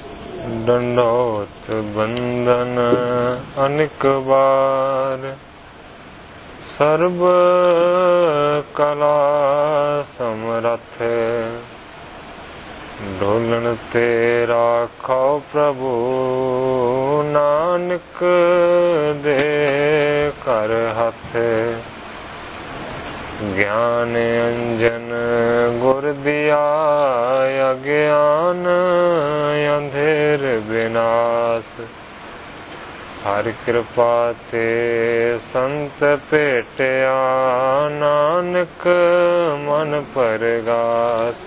दंडोत बंदन अनेक बार, सर्व कला समरथ, ढोलन ते राखो प्रभु, नानक दे कर हथ। ज्ञान अंजन गुर दिया, अज्ञान अंधेर विनाश। हर कृपा ते संत भेटिया, नानक मन परगास।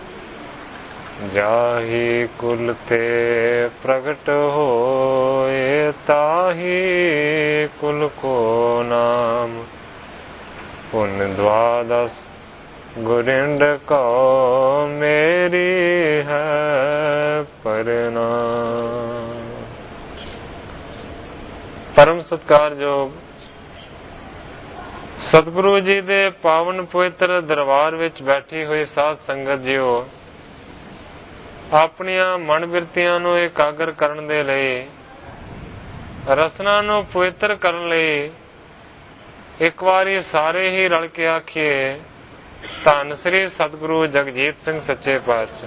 जाहि कुल ते प्रगट होए, ताहि कुल को नाम। पुन द्वादश गुरिंड को, मेरी है प्रणाम। परम सत्कारयोग सतगुरु जी दे पावन पवित्र दरबार विच बैठी हुई साध संगत जीओ, ਆਪਣੀਆਂ ਮਨ ਬਿਰਤੀਆਂ ਨੂੰ ਇਕਾਗਰ ਕਰਨ ਦੇ ਲਈ, ਰਸਨਾ ਨੂੰ ਪਵਿੱਤਰ ਕਰਨ ਲਈ ਇੱਕ ਵਾਰੀ ਸਾਰੇ ਹੀ ਰਲ ਕੇ ਆਖੀਏ, ਧੰਨ ਸ੍ਰੀ ਸਤਿਗੁਰੂ ਜਗਜੀਤ ਸਿੰਘ ਸੱਚੇ ਪਾਤਸ਼ਾਹ।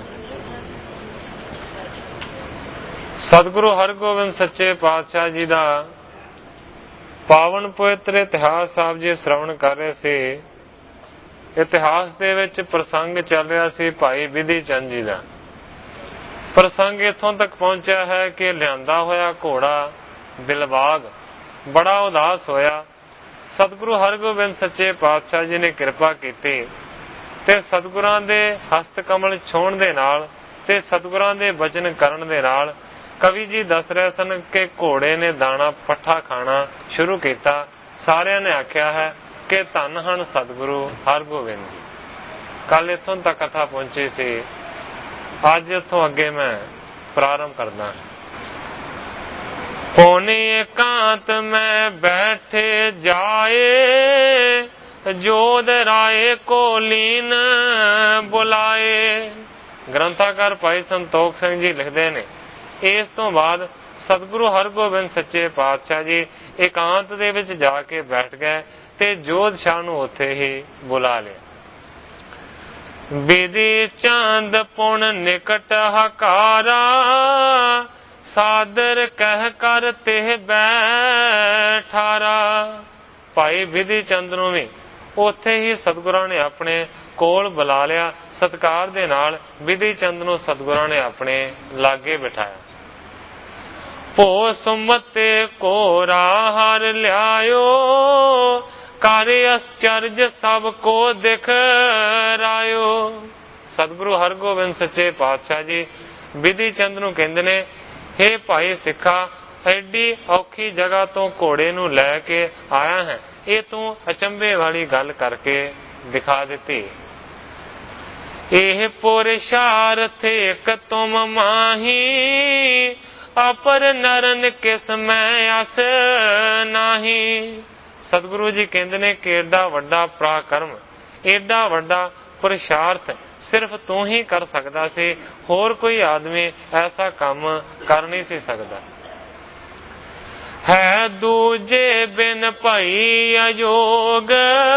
ਸਤਿਗੁਰੂ ਹਰਗੋਬਿੰਦ ਸੱਚੇ ਪਾਤਸ਼ਾਹ ਜੀ ਦਾ ਪਾਵਨ ਪਵਿੱਤਰ ਇਤਿਹਾਸ ਆਪ ਜੀ ਸ਼੍ਰਵਣ ਕਰ ਰਹੇ ਸੀ। ਇਤਿਹਾਸ ਦੇ ਵਿੱਚ ਪ੍ਰਸੰਗ ਚੱਲ ਰਿਹਾ ਸੀ ਭਾਈ ਬਿਧੀ ਚੰਦ ਜੀ ਦਾ। ਪ੍ਰਸੰਗ ਇੱਥੋਂ ਤੱਕ ਪਹੁੰਚਿਆ ਹੈ ਕਿ ਲਿਆਂਦਾ ਹੋਇਆ ਘੋੜਾ ਦਿਲਬਾਗ ਬੜਾ ਉਦਾਸ ਹੋਇਆ। ਸਤਿਗੁਰੂ ਹਰਗੋਬਿੰਦ ਸੱਚੇ ਪਾਤਸ਼ਾਹ ਜੀ ਨੇ ਕਿਰਪਾ ਕੀਤੀ ਤੇ ਸਤਿਗੁਰਾਂ ਦੇ ਹਸਤ ਕਮਲ ਛੋਹਣ ਦੇ ਨਾਲ ਤੇ ਸਤਿਗੁਰਾਂ ਦੇ ਬਚਨ ਕਰਨ ਦੇ ਨਾਲ ਕਵੀ ਜੀ ਦੱਸ ਰਹੇ ਸਨ ਕਿ ਘੋੜੇ ਨੇ ਦਾਣਾ ਪੱਠਾ ਖਾਣਾ ਸ਼ੁਰੂ ਕੀਤਾ। ਸਾਰਿਆਂ ਨੇ ਆਖਿਆ ਹੈ ਕਿ ਧੰਨ ਹਨ ਸਤਿਗੁਰੂ ਹਰਗੋਬਿੰਦ ਜੀ। ਕੱਲ ਇੱਥੋਂ ਤੱਕ ਕਥਾ ਪਹੁੰਚੀ ਸੀ। ਅੱਜ ਇੱਥੋਂ ਅੱਗੇ ਮੈਂ ਪ੍ਰਾਰੰਭ ਕਰਦਾ। ਪੌਣੇ ਇਕਾਂਤ ਮੈਂ ਬੈਠੇ ਜਾਏ, ਜੋਧ ਰਾਏ ਕੋ ਲੀਨ ਬੁਲਾਏ। ਗ੍ਰੰਥਾਕਾਰ ਭਾਈ ਸੰਤੋਖ ਸਿੰਘ ਜੀ ਲਿਖਦੇ ਨੇ, ਇਸ ਤੋਂ ਬਾਅਦ ਸਤਿਗੁਰੂ ਹਰਗੋਬਿੰਦ ਸੱਚੇ ਪਾਤਸ਼ਾਹ ਜੀ ਇਕਾਂਤ ਦੇ ਵਿੱਚ ਜਾ ਕੇ ਬੈਠ ਗਏ ਤੇ ਜੋਧ ਸ਼ਾਹ ਨੂੰ ਉੱਥੇ ਹੀ ਬੁਲਾ ਲਿਆ। ਬਿਧੀ ਚੰਦ ਪੁਣ ਨਿਕਟ ਹਕਾਰਾ, ਸਾਦਰ ਕਹਿ ਕਰ ਤੇ ਬੈਠਾਰਾ। ਭਾਈ ਬਿਧੀ ਚੰਦ ਨੂੰ ਵੀ ਉੱਥੇ ਹੀ ਸਤਿਗੁਰਾਂ ਨੇ ਆਪਣੇ ਕੋਲ ਬੁਲਾ ਲਿਆ। ਸਤਿਕਾਰ ਦੇ ਨਾਲ ਬਿਧੀ ਚੰਦ ਨੂੰ ਸਤਿਗੁਰਾਂ ਨੇ ਆਪਣੇ ਲਾਗੇ ਬਿਠਾਇਆ। ਭੋ ਸੁਮਤੇ ਕੋਰਾ ਹਰ ਲਿਆਇਓ, ਕਰ ਅਸਚਰਜ ਸਭ ਕੋ ਦਿਖ ਰਾਇਓ। ਸਤਿਗੁਰੂ ਹਰਗੋਬਿੰਦ ਸੱਚੇ ਪਾਤਸ਼ਾਹ ਜੀ ਬਿਧੀ ਚੰਦ ਨੂੰ ਕਹਿੰਦੇ ਨੇ, ਹੇ ਭਾਈ ਸਿੱਖਾ, ਐਡੀ ਔਖੀ ਜਗ੍ਹਾ ਤੋਂ ਘੋੜੇ ਨੂੰ ਲੈ ਕੇ ਆਇਆ ਹੈ, ਇਹ ਤੂੰ ਅਚੰਭੇ ਵਾਲੀ ਗੱਲ ਕਰਕੇ ਦਿਖਾ ਦਿੱਤੀ। ਇਹ ਪੁਰਸ਼ਾਰਥ ਇੱਕ ਤੁਮ ਮਾਹੀ, ਅਪਰ ਨਰਨ ਕਿਸ ਮੈਂ ਅਸ ਨਾਹੀ। ਸਤਿਗੁਰੂ ਜੀ ਕਹਿੰਦੇ ਨੇ ਕਿ ਏਡਾ ਵੱਡਾ ਪਰਾਕਰਮ, ਏਡਾ ਵੱਡਾ ਪੁਰਸ਼ਾਰਥ ਸਿਰਫ ਤੂੰ ਹੀ ਕਰ ਸਕਦਾ ਸੀ, ਹੋਰ ਕੋਈ ਆਦਮੀ ਐਸਾ ਕੰਮ ਕਰ ਨਹੀਂ ਸੀ ਸਕਦਾ। ਹੈ ਦੂਜੇ ਬਿਨ ਭਾਈ ਅਯੋਗ,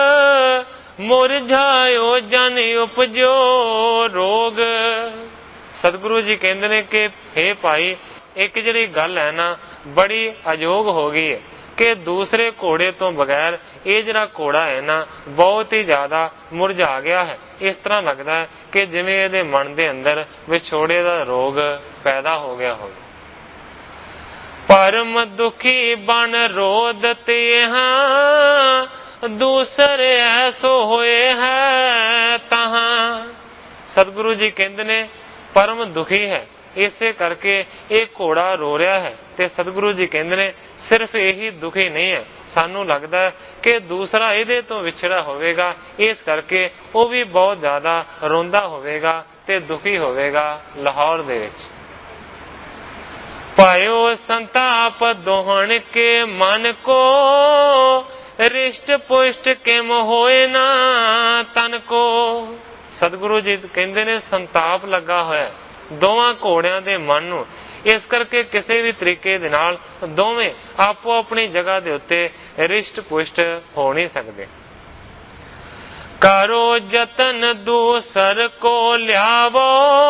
ਮੁਰਝਾਇਓ ਜਨ ਉਪਜੋ ਰੋਗ। ਸਤਿਗੁਰੂ ਜੀ ਕਹਿੰਦੇ ਨੇ ਕਿ ਹੇ ਭਾਈ, ਇੱਕ ਜਿਹੜੀ ਗੱਲ ਹੈ ਨਾ, ਬੜੀ ਅਯੋਗ ਹੋ ਗਈ ਹੈ ਕਿ ਦੂਸਰੇ ਘੋੜੇ ਤੋਂ ਬਗੈਰ ਇਹ ਜਿਹੜਾ ਘੋੜਾ ਹੈ ਨਾ, ਬਹੁਤ ਹੀ ਜ਼ਿਆਦਾ ਮੁਰਝਾ ਗਿਆ ਹੈ। ਇਸ ਤਰ੍ਹਾਂ ਲੱਗਦਾ ਹੈ ਕਿ ਜਿਵੇਂ ਇਹਦੇ ਮਨ ਦੇ ਅੰਦਰ ਵਿਛੋੜੇ ਦਾ ਰੋਗ ਪੈਦਾ ਹੋ ਗਿਆ ਹੋਵੇ। ਪਰਮ ਦੁਖੀ ਬਨ ਰੋਦਤ ਹਾਂ, ਦੂਸਰੇ ਐਸੋ ਹੋਏ ਹੈ ਤਹਾਂ। ਸਤਿਗੁਰੂ ਜੀ ਕਹਿੰਦੇ ਨੇ ਪਰਮ ਦੁਖੀ ਹੈ, ਇਸੇ ਕਰਕੇ ਇਹ ਘੋੜਾ ਰੋ ਰਿਹਾ ਹੈ। ਤੇ ਸਤਿਗੁਰੂ ਜੀ ਕਹਿੰਦੇ ਨੇ ਸਿਰਫ ਇਹੀ ਦੁਖੀ ਨਹੀਂ ਹੈ, ਸਾਨੂੰ ਲੱਗਦਾ ਹੈ ਕਿ ਦੂਸਰਾ ਇਹਦੇ ਤੋਂ ਵਿਛੜਾ ਹੋਵੇਗਾ, ਇਸ ਕਰਕੇ ਉਹ ਵੀ ਬਹੁਤ ਜ਼ਿਆਦਾ ਰੋਂਦਾ ਹੋਵੇਗਾ ਤੇ ਦੁਖੀ ਹੋਵੇਗਾ ਲਾਹੌਰ ਦੇ ਵਿੱਚ। ਪਾਇਓ ਸੰਤਾਪ ਦੋਹਣ ਕੇ ਮਨ ਕੋ, ਰਿਸ਼ਟ ਪੁਸ਼ਟ ਕਿਮ ਹੋਏ ਨਾ ਤਨ ਕੋ। ਸਤਿਗੁਰੂ ਜੀ ਕਹਿੰਦੇ ਨੇ ਸੰਤਾਪ ਲੱਗਾ ਹੋਇਆ ਦੋਵਾਂ ਘੋੜਿਆਂ ਦੇ ਮਨ ਨੂੰ, ਇਸ ਕਰਕੇ ਕਿਸੇ ਵੀ ਤਰੀਕੇ ਦੇ ਨਾਲ ਦੋਵੇਂ ਆਪੋ ਆਪਣੀ ਜਗ੍ਹਾ ਦੇ ਉੱਤੇ ਰਿਸ਼ਟ ਪੁਸ਼ਟ ਹੋ ਨਹੀਂ ਸਕਦੇ। ਕਰੋ ਜਤਨ ਦੂਸਰ ਕੋ ਲਿਆਵੋ,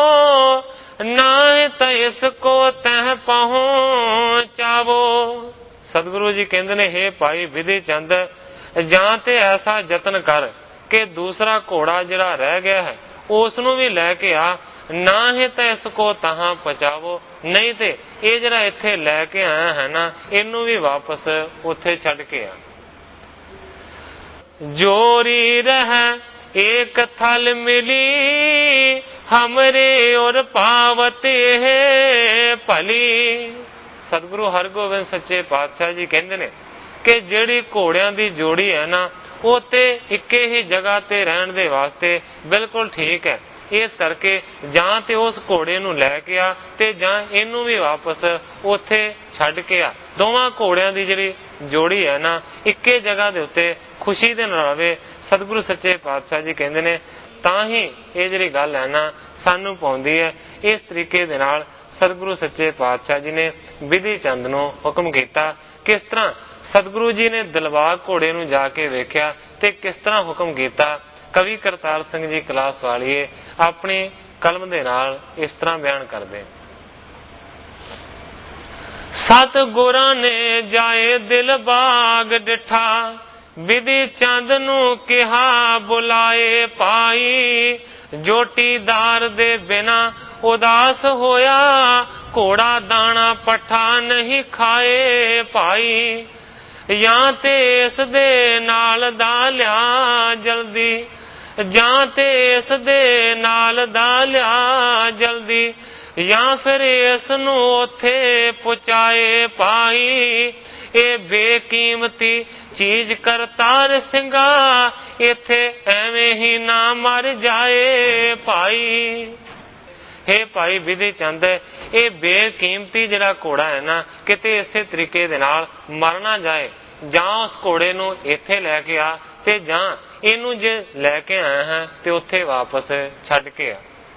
ਨਾ ਤਾਂ ਇਸ ਕੋ ਤਹ ਪਹੁੰਚਾਵੋ। ਸਤਿਗੁਰੂ ਜੀ ਕਹਿੰਦੇ ਨੇ, ਹੇ ਭਾਈ ਵਿਧੀ ਚੰਦ, ਜਾਂ ਤੇ ਐਸਾ ਯਤਨ ਕਰ ਕਿ ਦੂਸਰਾ ਘੋੜਾ ਜਿਹੜਾ ਰਹਿ ਗਿਆ ਹੈ ਉਸ ਨੂੰ ਵੀ ਲੈ ਕੇ ਆ, ਨਾ ਹੀ ਤਾਂ ਇਸ ਕੋ ਤਹਾਂ ਪਹੁੰਚਾਵੋ, ਨਹੀਂ ਤੇ ਇਹ ਜਿਹੜਾ ਇੱਥੇ ਲੈ ਕੇ ਆਇਆ ਹੈ ਨਾ, ਇਹਨੂੰ ਵੀ ਵਾਪਸ ਉੱਥੇ ਛੱਡ ਕੇ ਆ। जोरी रह एक थल मिली, हमरे और पावत है भली। सतगुरु हरगोबिंद सच्चे पातशाह जी कहते ने कि ਜਿਹੜੀ ਘੋੜਿਆਂ ਦੀ ਜੋੜੀ ਹੈ ਨਾ, ਉਹ ਤੇ ਇੱਕੇ ਹੀ ਜਗ੍ਹਾ ਤੇ ਰਹਿਣ ਦੇ ਵਾਸਤੇ ਬਿਲਕੁਲ ਠੀਕ ਹੈ। ਇਸ ਕਰਕੇ ਜਾਂ ਤੇ ਉਸ ਘੋੜੇ ਨੂੰ ਲੈ ਕੇ ਆ ਤੇ ਜਾਂ ਇਹਨੂੰ ਵੀ ਵਾਪਸ ਉੱਥੇ ਛੱਡ ਕੇ ਆ। ਦੋਵਾਂ ਘੋੜਿਆਂ ਦੀ ਜਿਹੜੀ ਜੋੜੀ ਹੈ ਨਾ, ਇੱਕੇ ਜਗ੍ਹਾ ਦੇ ਉੱਤੇ ਖੁਸ਼ੀ ਦੇ ਨਾਲ ਰਵੇ। ਸਤਿਗੁਰੂ ਸੱਚੇ ਪਾਤਸ਼ਾਹ ਜੀ ਕਹਿੰਦੇ ਨੇ, ਤਾਂ ਹੀ ਇਹ ਜਿਹੜੀ ਗੱਲ ਹੈ ਨਾ ਸਾਨੂੰ ਪਾਉਂਦੀ ਹੈ। ਇਸ ਤਰੀਕੇ ਦੇ ਨਾਲ ਸਤਿਗੁਰੂ ਸੱਚੇ ਪਾਤਸ਼ਾਹ ਜੀ ਨੇ ਵਿਧੀ ਚੰਦ ਨੂੰ ਹੁਕਮ ਕੀਤਾ। ਕਿਸ ਤਰ੍ਹਾਂ ਸਤਿਗੁਰੂ ਜੀ ਨੇ ਦਿਲਬਾਗ ਘੋੜੇ ਨੂੰ ਜਾ ਕੇ ਵੇਖਿਆ ਤੇ ਕਿਸ ਤਰ੍ਹਾਂ ਹੁਕਮ ਕੀਤਾ, ਕਵੀ ਕਰਤਾਰ ਸਿੰਘ ਜੀ ਕਲਾਸ ਵਾਲੀਏ ਆਪਣੀ ਕਲਮ ਦੇ ਨਾਲ ਇਸ ਤਰ੍ਹਾਂ ਬਿਆਨ ਕਰਦੇ। ਸਤਿਗੁਰਾਂ ਨੇ ਜਾਏ ਦਿਲਬਾਗ ਡਿਠਾ, ਵਿਧੀ ਚੰਦ ਨੂੰ ਕਿਹਾ ਬੁਲਾਏ ਪਾਈ। ਜੋਟੀਦਾਰ ਦੇ ਬਿਨਾ ਉਦਾਸ ਹੋਇਆ, ਘੋੜਾ ਦਾਣਾ ਪੱਠਾ ਨਹੀਂ ਖਾਏ ਭਾਈ। ਜਾਂ ਤੇ ਇਸ ਦੇ ਨਾਲ ਦਾ ਲਿਆ ਜਲਦੀ, ਜਾਂ ਤੇ ਇਸ ਦੇ ਨਾਲ ਦਾ ਲਿਆ ਜਲਦੀ, ਜਾਂ ਫਿਰ ਇਸ ਨੂੰ ਉੱਥੇ ਪਹੁੰਚਾਏ ਪਾਈ। ਇਹ ਬੇਕੀਮਤੀ ਚੀਜ਼ ਕਰਤਾਰ ਸਿੰਘਾ, ਇੱਥੇ ਐਵੇਂ ਹੀ ਨਾ ਮਰ ਜਾਏ ਭਾਈ। हे ਭਾਈ ਵਿਧੀ ਚੰਦ, ਇਹ ਬੇਕੀਮਤੀ ਜਿਹੜਾ ਘੋੜਾ ਹੈ ਨਾ, ਕਿਤੇ ਇਸੇ ਤਰੀਕੇ ਦੇ ਨਾਲ ਮਰ ਨਾ ਜਾਏ। ਜਾਂ ਉਸ ਘੋੜੇ ਨੂੰ ਇੱਥੇ ਲੈ ਕੇ ਆ ਤੇ ਜਾਂ ਇਹਨੂੰ ਜੇ ਲੈ ਕੇ ਆਇਆ ਹੈ ਤੇ ਉੱਥੇ ਵਾਪਸ ਛੱਡ ਕੇ ਆ।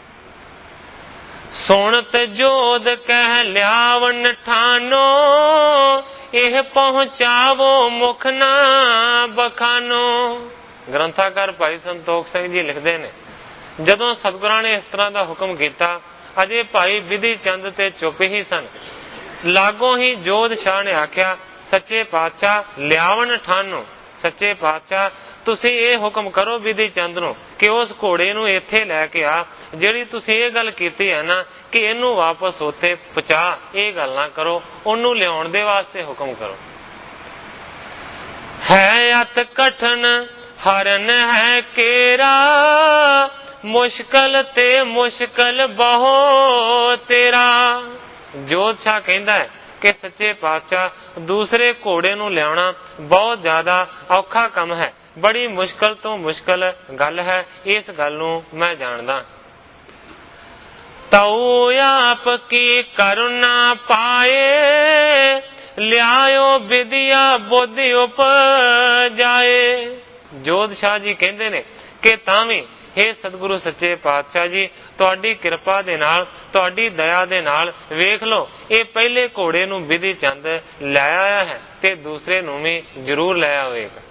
ਸੁਣਤ ਜੋਦ ਕਹਿ ਲਿਆਵਨ ਠਾਨੋ, ਇਹ ਪਹੁੰਚਾਵੋ ਮੁਖ ਨਾ ਬਖਾਨੋ। ਗ੍ਰੰਥਾਕਾਰ ਭਾਈ ਸੰਤੋਖ ਸਿੰਘ ਜੀ ਲਿਖਦੇ ਨੇ, ਜਦੋਂ ਸਤਿਗੁਰਾਂ ਨੇ ਇਸ ਤਰ੍ਹਾਂ ਦਾ ਹੁਕਮ ਕੀਤਾ, ਅਜੇ ਭਾਈ ਵਿਧੀ ਚੰਦ ਤੇ ਚੁੱਪ ਹੀ ਸਨ। ਲਾਗੋਂ ਹੀ ਜੋਧ ਸ਼ਾਹ ਨੇ ਆਖਿਆ, ਸੱਚੇ ਪਾਤਸ਼ਾਹ ਲਿਆਵਨ ਠਾਨੋ, ਸੱਚੇ ਪਾਤਸ਼ਾਹ ਤੁਸੀਂ ਇਹ ਹੁਕਮ ਕਰੋ ਵਿਧੀ ਚੰਦ ਨੂੰ ਕਿ ਉਸ ਘੋੜੇ ਨੂੰ ਇੱਥੇ ਲੈ ਕੇ ਆ। ਜਿਹੜੀ ਤੁਸੀਂ ਇਹ ਗੱਲ ਕੀਤੀ ਹੈ ਨਾ ਕਿ ਇਹਨੂੰ ਵਾਪਸ ਉੱਥੇ ਪਹੁੰਚਾ, ਇਹ ਗੱਲ ਨਾ ਕਰੋ, ਉਹਨੂੰ ਲਿਆਉਣ ਦੇ ਵਾਸਤੇ ਹੁਕਮ ਕਰੋ। ਹੈ ਅਤ ਕਠਨ ਹਰਨ ਹੈ ਕੇਰਾ, ਮੁਸ਼ਕਲ ਤੇ ਮੁਸ਼ਕਲ ਬਹੁ ਤੇਰਾ। ਜੋਧ ਸ਼ਾਹ ਕਹਿੰਦਾ ਹੈ ਕਿ ਸੱਚੇ ਪਾਤਸ਼ਾਹ ਦੂਸਰੇ ਘੋੜੇ ਨੂੰ ਲਿਆਉਣਾ ਬਹੁਤ ਜ਼ਿਆਦਾ ਔਖਾ ਕੰਮ ਹੈ, ਬੜੀ ਮੁਸ਼ਕਲ ਤੋਂ ਮੁਸ਼ਕਲ ਗੱਲ ਹੈ, ਇਸ ਗੱਲ ਨੂੰ ਮੈਂ ਜਾਣਦਾ। ਤਉ ਆਪ ਕੀ ਕਰੁਣਾ ਪਾਏ, ਲਿਆਇਓ ਵਿਦਿਆ ਬੁੱਧੀ ਉਪਜਾਏ। ਜੋਧ ਸ਼ਾਹ ਜੀ ਕਹਿੰਦੇ ਨੇ ਕਿ ਤਾਂ ਵੀ हे ਸਤਿਗੁਰੂ ਸੱਚੇ ਪਾਤਸ਼ਾਹ ਜੀ, ਤੁਹਾਡੀ ਕਿਰਪਾ ਦੇ ਨਾਲ, ਤੁਹਾਡੀ ਦਇਆ ਦੇ ਨਾਲ ਵੇਖ ਲਓ, ਇਹ ਪਹਿਲੇ ਘੋੜੇ ਨੂੰ ਵਿਧੀ ਚੰਦ ਲੈ ਆਇਆ ਹੈ ਤੇ ਦੂਸਰੇ ਨੂੰ ਵੀ ਜ਼ਰੂਰ ਲੈ ਆਵੇਗਾ।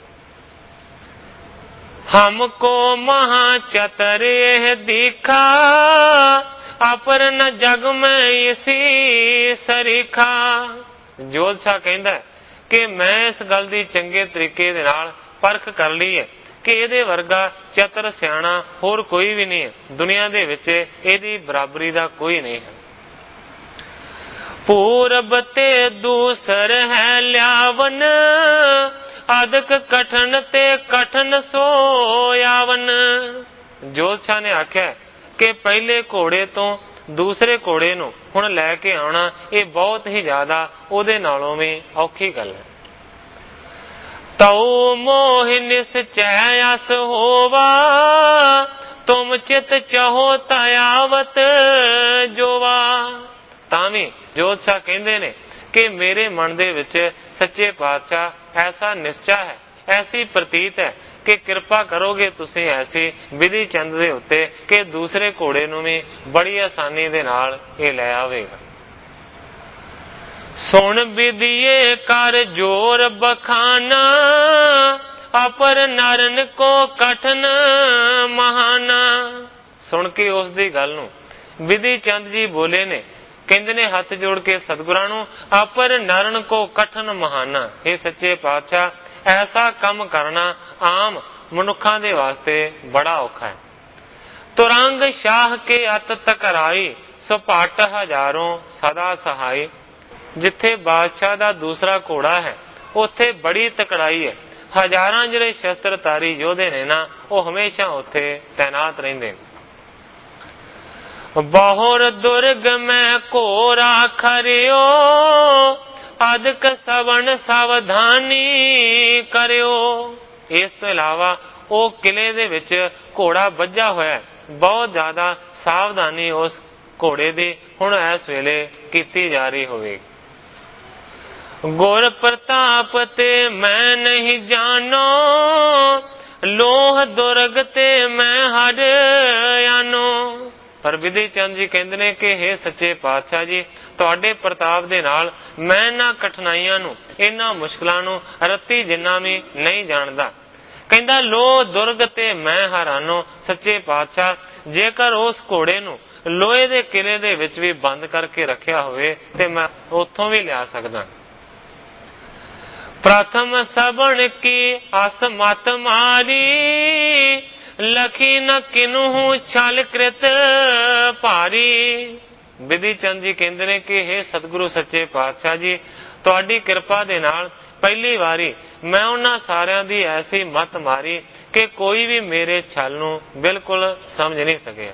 ਹਮਕੋ ਮਹਾ ਚਤਰ ਇਹ ਦਿਖਾ, ਅਪਰ ਨ ਜਗ ਮੈਂ ਇਸੀ ਸਰੀਖਾ। ਜੋਧ ਸ਼ਾਹ ਕਹਿੰਦਾ ਕਿ ਮੈਂ ਇਸ ਗੱਲ ਦੀ ਚੰਗੇ ਤਰੀਕੇ ਦੇ ਨਾਲ ਪਰਖ ਕਰ ਲਈ ਹੈ ਕਿ ਇਹਦੇ ਵਰਗਾ ਚਤਰ ਸਿਆਣਾ ਹੋਰ ਕੋਈ ਵੀ ਨਹੀਂ ਹੈ, ਦੁਨੀਆ ਦੇ ਵਿੱਚ ਇਹਦੀ ਬਰਾਬਰੀ ਦਾ ਕੋਈ ਨਹੀਂ ਹੈ। ਪੂਰਬ ਤੇ ਦੂਸਰ ਹੈ ਲਿਆਵਨ, ਅਦਕ ਕਠਨ ਤੇ ਕਠਨ ਸੋਆਵਨ। ਜੋਧ ਸ਼ਾਹ ਨੇ ਆਖਿਆ ਕਿ ਪਹਿਲੇ ਘੋੜੇ ਤੋਂ ਦੂਸਰੇ ਘੋੜੇ ਨੂੰ ਹੁਣ ਲੈ ਕੇ ਆਉਣਾ, ਇਹ ਬਹੁਤ ਹੀ ਜ਼ਿਆਦਾ ਉਹਦੇ ਨਾਲੋਂ ਵੀ ਔਖੀ ਗੱਲ ਹੈ। ਤਉ ਮੋਹ ਨਿਸਚੈ ਅਸ ਹੋਵਾ, ਤੁਮ ਚਿਤ ਚਾਹੋ ਤਾਵਤ ਜੋਵਾ। ਤਾਂ ਵੀ ਜੋਧ ਸ਼ਾਹ ਕਹਿੰਦੇ ਨੇ ਕਿ ਮੇਰੇ ਮਨ ਦੇ ਵਿੱਚ ਸੱਚੇ ਪਾਤਸ਼ਾਹ ਐਸਾ ਨਿਸ਼ਚਾ ਹੈ, ਐਸੀ ਪ੍ਰਤੀਤ ਹੈ ਕਿ ਕਿਰਪਾ ਕਰੋਗੇ ਤੁਸੀਂ ਐਸੀ ਵਿਧੀ ਚੰਦ ਦੇ ਉੱਤੇ ਕਿ ਦੂਸਰੇ ਘੋੜੇ ਨੂੰ ਵੀ ਬੜੀ ਆਸਾਨੀ ਦੇ ਨਾਲ ਇਹ ਲੈ ਆਵੇਗਾ। ਸੁਣ ਵਿਦਿਏ ਕਰ ਜੋਰ ਬਖਾਨਾ, ਅਪਰ ਨਰਨ ਕੋ ਕਠਨ ਮਹਾਨਾ। ਸੁਣ ਕੇ ਉਸ ਦੀ ਗੱਲ ਨੂੰ ਵਿਧੀ ਚੰਦ ਜੀ ਬੋਲੇ ਨੇ, ਕਹਿੰਦੇ ਨੇ ਹੱਥ ਜੋੜ ਕੇ ਸਤਿਗੁਰਾਂ ਨੂੰ, ਅਪਰ ਨਰਨ ਕੋ ਕਠਨ ਮਹਾਨਾ। ਇਹ ਸੱਚੇ ਪਾਤਸ਼ਾਹ, ਐਸਾ ਕੰਮ ਕਰਨਾ ਆਮ ਮਨੁੱਖਾਂ ਦੇ ਵਾਸਤੇ ਬੜਾ ਔਖਾ ਹੈ। ਤੁਰੰਗ ਸ਼ਾਹ ਕੇ ਅਤ ਤਕਰਾਈ, ਸੋ ਭੱਟ ਹਜ਼ਾਰੋਂ ਸਦਾ ਸਹਾਈ। ਜਿੱਥੇ ਬਾਦਸ਼ਾਹ ਦਾ ਦੂਸਰਾ ਘੋੜਾ ਹੈ ਉੱਥੇ ਬੜੀ ਤਕੜਾਈ ਹੈ। ਹਜ਼ਾਰਾਂ ਜਿਹੜੇ ਸ਼ਸਤਰਧਾਰੀ ਯੋਧੇ ਨੇ ਨਾ, ਉਹ ਹਮੇਸ਼ਾ ਉੱਥੇ ਤੈਨਾਤ ਰਹਿੰਦੇ ਨੇ। ਬਹੁਰ ਦੁਰਗ ਮੈਂ ਘੋਰਾ ਖਰਿਓ, ਅਦਕ ਸਵਣ ਸਾਵਧਾਨੀ ਕਰਿਓ। ਇਸ ਤੋਂ ਇਲਾਵਾ ਉਹ ਕਿਲੇ ਦੇ ਵਿੱਚ ਘੋੜਾ ਵੱਜਾ ਹੋਇਆ ਹੈ, ਬਹੁਤ ਜ਼ਿਆਦਾ ਸਾਵਧਾਨੀ ਉਸ ਘੋੜੇ ਦੀ ਹੁਣ ਇਸ ਵੇਲੇ ਕੀਤੀ ਜਾ ਰਹੀ ਹੋਵੇਗੀ। ਗੁਰ ਪ੍ਰਤਾਪ ਤੇ ਮੈਂ ਨਹੀਂ ਜਾਣੋ, ਲੋਹ ਦੁਰਗ ਤੇ ਮੈਂ ਹਰ ਆਨੋ। ਪਰ ਵਿਧੀ ਚੰਦ ਜੀ ਕਹਿੰਦੇ ਨੇ ਕਿ ਹੇ ਸੱਚੇ ਪਾਤਸ਼ਾਹ ਜੀ, ਤੁਹਾਡੇ ਪ੍ਰਤਾਪ ਦੇ ਨਾਲ ਮੈਂ ਇਹਨਾਂ ਕਠਿਨਾਈਆਂ ਨੂੰ, ਇਹਨਾਂ ਮੁਸ਼ਕਲਾਂ ਨੂੰ ਰੱਤੀ ਜਿੰਨਾ ਵੀ ਨਹੀਂ ਜਾਣਦਾ। ਕਹਿੰਦਾ ਲੋਹ ਦੁਰਗ ਤੇ ਮੈਂ ਹਰਾਨੋ। ਸੱਚੇ ਪਾਤਸ਼ਾਹ, ਜੇਕਰ ਉਸ ਘੋੜੇ ਨੂੰ ਲੋਹੇ ਦੇ ਕਿਲੇ ਦੇ ਵਿੱਚ ਵੀ ਬੰਦ ਕਰਕੇ ਰੱਖਿਆ ਹੋਵੇ ਤੇ ਮੈਂ ਉੱਥੋਂ ਵੀ ਲਿਆ ਸਕਦਾ। ਪ੍ਰਥਮ ਸਬਣ ਕੀ ਅਸ ਮਤ ਮਾਰੀ, ਲਖੀ ਨ ਕਿਨਹੂ ਛਲ ਕ੍ਰਿਤ ਭਾਰੀ। ਵਿਧੀ ਚੰਦ ਜੀ ਕਹਿੰਦੇ ਨੇ ਕਿ ਹੇ ਸਤਿਗੁਰੂ ਸੱਚੇ ਪਾਤਸ਼ਾਹ ਜੀ, ਤੁਹਾਡੀ ਕਿਰਪਾ ਦੇ ਨਾਲ ਪਹਿਲੀ ਵਾਰੀ ਮੈਂ ਉਹਨਾਂ ਸਾਰਿਆਂ ਦੀ ਐਸੀ ਮੱਤ ਮਾਰੀ ਕਿ ਕੋਈ ਵੀ ਮੇਰੇ ਛਲ ਨੂੰ ਬਿਲਕੁਲ ਸਮਝ ਨਹੀਂ ਸਕਿਆ।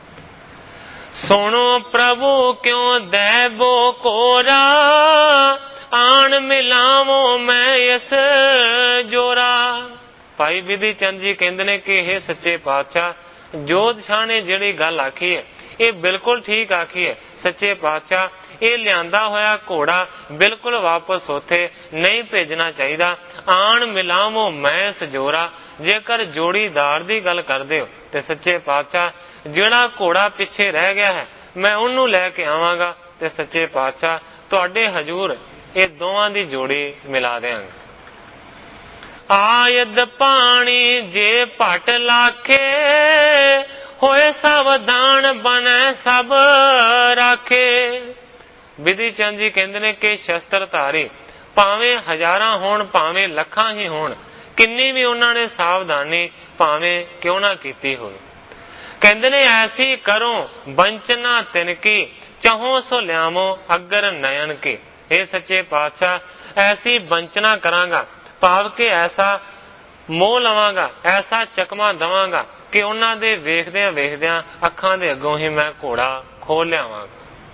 ਸੁਣੋ ਪ੍ਰਭੂ ਕਿਉਂ ਦੈਬੋ ਕੋਰਾ, ਆਣ ਮਿਲਾਵੋ ਮੈਂ ਇਸ ਜੋਰਾ। ਭਾਈ ਵਿਧੀ ਚੰਦ ਜੀ ਕਹਿੰਦੇ ਨੇ ਕਿ ਇਹ ਸੱਚੇ ਪਾਤਸ਼ਾਹ, ਜੋਧ ਸ਼ਾਹ ਨੇ ਜਿਹੜੀ ਗੱਲ ਆਖੀ ਹੈ ਇਹ ਬਿਲਕੁਲ ਠੀਕ ਆਖੀ ਹੈ। ਸੱਚੇ ਪਾਤਸ਼ਾਹ, ਇਹ ਲਿਆਂਦਾ ਹੋਇਆ ਘੋੜਾ ਬਿਲਕੁਲ ਵਾਪਸ ਉੱਥੇ ਨਹੀਂ ਭੇਜਣਾ ਚਾਹੀਦਾ। ਆਣ ਮਿਲਾਵੋ ਮੈਂ ਇਸ ਜੋਰਾ। ਜੇਕਰ ਜੋੜੀਦਾਰ ਦੀ ਗੱਲ ਕਰਦੇ ਹੋ ਤੇ ਸੱਚੇ ਪਾਤਸ਼ਾਹ, ਜਿਹੜਾ ਘੋੜਾ ਪਿੱਛੇ ਰਹਿ ਗਿਆ ਹੈ ਮੈਂ ਉਹਨੂੰ ਲੈ ਕੇ ਆਵਾਂਗਾ ਤੇ ਸੱਚੇ ਪਾਤਸ਼ਾਹ ਤੁਹਾਡੇ ਹਜ਼ੂਰ ਇਹ ਦੋਵਾਂ ਦੀ ਜੋੜੀ ਮਿਲਾ ਦਿਆਂਗੇ। ਆਇਦ ਪਾਣੀ ਜੇ ਭਟ ਲਾਖੇ, ਹੋਏ ਸਾਵਧਾਨ ਬਨੈ ਸਭ ਰਾਖੇ। ਵਿਧੀ ਚੰਦ ਜੀ ਕਹਿੰਦੇ ਨੇ ਕਿ ਸ਼ਸਤਰਧਾਰੀ ਭਾਵੇਂ ਹਜ਼ਾਰਾਂ ਹੋਣ ਭਾਵੇਂ ਲੱਖਾਂ ਹੀ ਹੋਣ, ਕਿੰਨੀ ਵੀ ਉਹਨਾਂ ਨੇ ਸਾਵਧਾਨੀ ਭਾਵੇਂ ਕਿਉਂ ਨਾ ਕੀਤੀ ਹੋਵੇ, ਕਹਿੰਦੇ ਨੇ ਐਸੀ ਕਰੋ ਬੰਚਨਾ ਤਿਨ ਕੀ, ਚਾਹੋ ਸੋ ਲਿਆਵੋ ਅਗਰ ਨਯਨ ਕੀ। ਇਹ ਸੱਚੇ ਪਾਤਸ਼ਾਹ, ਐਸੀ ਬੰਚਨਾ ਕਰਾਂਗਾ, ਭਾਵ ਕਿ ਐਸਾ ਮੋਹ ਲਵਾਂਗਾ, ਐਸਾ ਚਕਮਾ ਦਵਾਂਗਾ ਕਿ ਉਹਨਾਂ ਦੇ ਵੇਖਦਿਆਂ ਵੇਖਦਿਆਂ ਅੱਖਾਂ ਦੇ ਅੱਗੋਂ ਹੀ ਮੈਂ ਘੋੜਾ ਖੋਲ ਲਿਆਵਾਂਗਾ।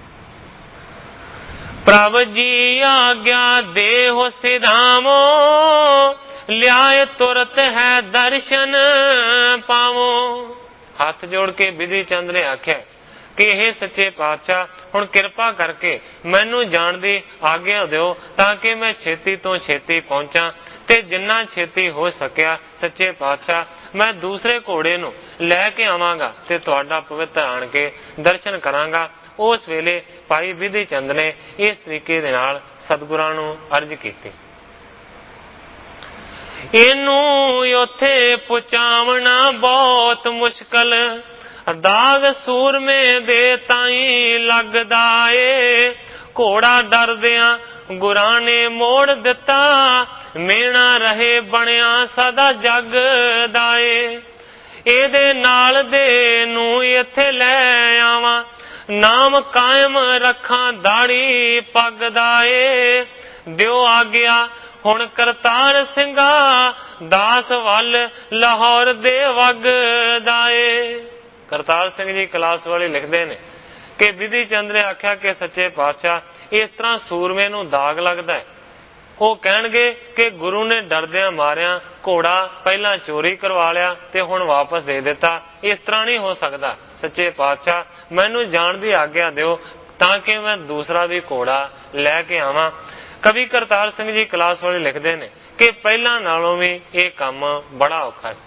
ਪ੍ਰਭ ਜੀ ਆਗਿਆ ਦੇਹੁ ਸਿਧਾਵੋ, ਲਿਆਏ ਤੁਰਤ ਹੈ ਦਰਸ਼ਨ ਪਾਵੋ। ਹੱਥ ਜੋੜ ਕੇ ਵਿਧੀ ਚੰਦ ਨੇ ਆਖਿਆ ਕਿ ਇਹ ਸੱਚੇ ਪਾਤਸ਼ਾਹ, ਹੁਣ ਕਿਰਪਾ ਕਰਕੇ ਮੈਨੂੰ ਜਾਣ ਦੀ ਆਗਿਆ ਦਿਓ ਤਾਂ ਕਿ ਮੈਂ ਛੇਤੀ ਤੋਂ ਛੇਤੀ ਪਹੁੰਚਾਂ, ਤੇ ਜਿੰਨਾ ਛੇਤੀ ਹੋ ਸਕਿਆ ਸੱਚੇ ਪਾਤਸ਼ਾਹ ਮੈਂ ਦੂਸਰੇ ਘੋੜੇ ਨੂੰ ਲੈ ਕੇ ਆਵਾਂਗਾ ਤੇ ਤੁਹਾਡਾ ਪਵਿੱਤਰ ਆਣ ਕੇ ਦਰਸ਼ਨ ਕਰਾਂਗਾ। ਉਸ ਵੇਲੇ ਭਾਈ ਵਿਧੀ ਚੰਦ ਨੇ ਇਸ ਤਰੀਕੇ ਦੇ ਨਾਲ ਸਤਿਗੁਰਾਂ ਨੂੰ ਅਰਜ਼ ਕੀਤੀ। ਇਹਨੂੰ ਉੱਥੇ ਪਹੁੰਚਾਵਣਾ ਬਹੁਤ ਮੁਸ਼ਕਲ, ਦਾਗ ਸੂਰਮੇ ਦੇ ਤਾਈ ਲੱਗਦਾ ਏ। ਘੋੜਾ ਡਰਦਿਆਂ ਗੁਰਾਂ ਨੇ ਮੋੜ ਦਿੱਤਾ, ਮੇਣਾ ਰਹੇ ਬਣਿਆ ਸਦਾ ਜਗ ਦਾ ਏ। ਇਹਦੇ ਨਾਲ ਦੇ ਨੂੰ ਇੱਥੇ ਲੈ ਆਵਾਂ, ਨਾਮ ਕਾਇਮ ਰੱਖਾਂ ਦਾੜੀ ਪੱਗ ਦਾ ਏ। ਦਿਓ ਆਗਿਆ ਹੁਣ ਕਰਤਾਰ ਸਿੰਘਾ, ਦਾਸ ਵੱਲ ਲਾਹੌਰ ਦੇ ਵਗ ਦਾ ਏ। ਕਰਤਾਰ ਸਿੰਘ ਜੀ ਕਲਾਸ ਵਾਲੇ ਲਿਖਦੇ ਨੇ ਕਿ ਵਿਧੀ ਚੰਦ ਨੇ ਆਖਿਆ ਕਿ ਸੱਚੇ ਪਾਤਸ਼ਾਹ, ਇਸ ਤਰ੍ਹਾਂ ਸੂਰਮੇ ਨੂੰ ਦਾਗ ਲੱਗਦਾ ਹੈ। ਉਹ ਕਹਿਣਗੇ ਕਿ ਗੁਰੂ ਨੇ ਡਰਦਿਆਂ ਮਾਰਿਆਂ ਘੋੜਾ ਪਹਿਲਾਂ ਚੋਰੀ ਕਰਵਾ ਲਿਆ ਤੇ ਹੁਣ ਵਾਪਸ ਦੇ ਦਿੱਤਾ। ਇਸ ਤਰ੍ਹਾਂ ਨਹੀਂ ਹੋ ਸਕਦਾ। ਸੱਚੇ ਪਾਤਸ਼ਾਹ, ਮੈਨੂੰ ਜਾਣ ਦੀ ਆਗਿਆ ਦਿਓ ਤਾਂ ਕਿ ਮੈਂ ਦੂਸਰਾ ਵੀ ਘੋੜਾ ਲੈ ਕੇ ਆਵਾਂ। ਕਵੀ ਕਰਤਾਰ ਸਿੰਘ ਜੀ ਕਲਾਸ ਵਾਲੇ ਲਿਖਦੇ ਨੇ ਕਿ ਪਹਿਲਾਂ ਨਾਲੋਂ ਵੀ ਇਹ ਕੰਮ ਬੜਾ ਔਖਾ ਸੀ।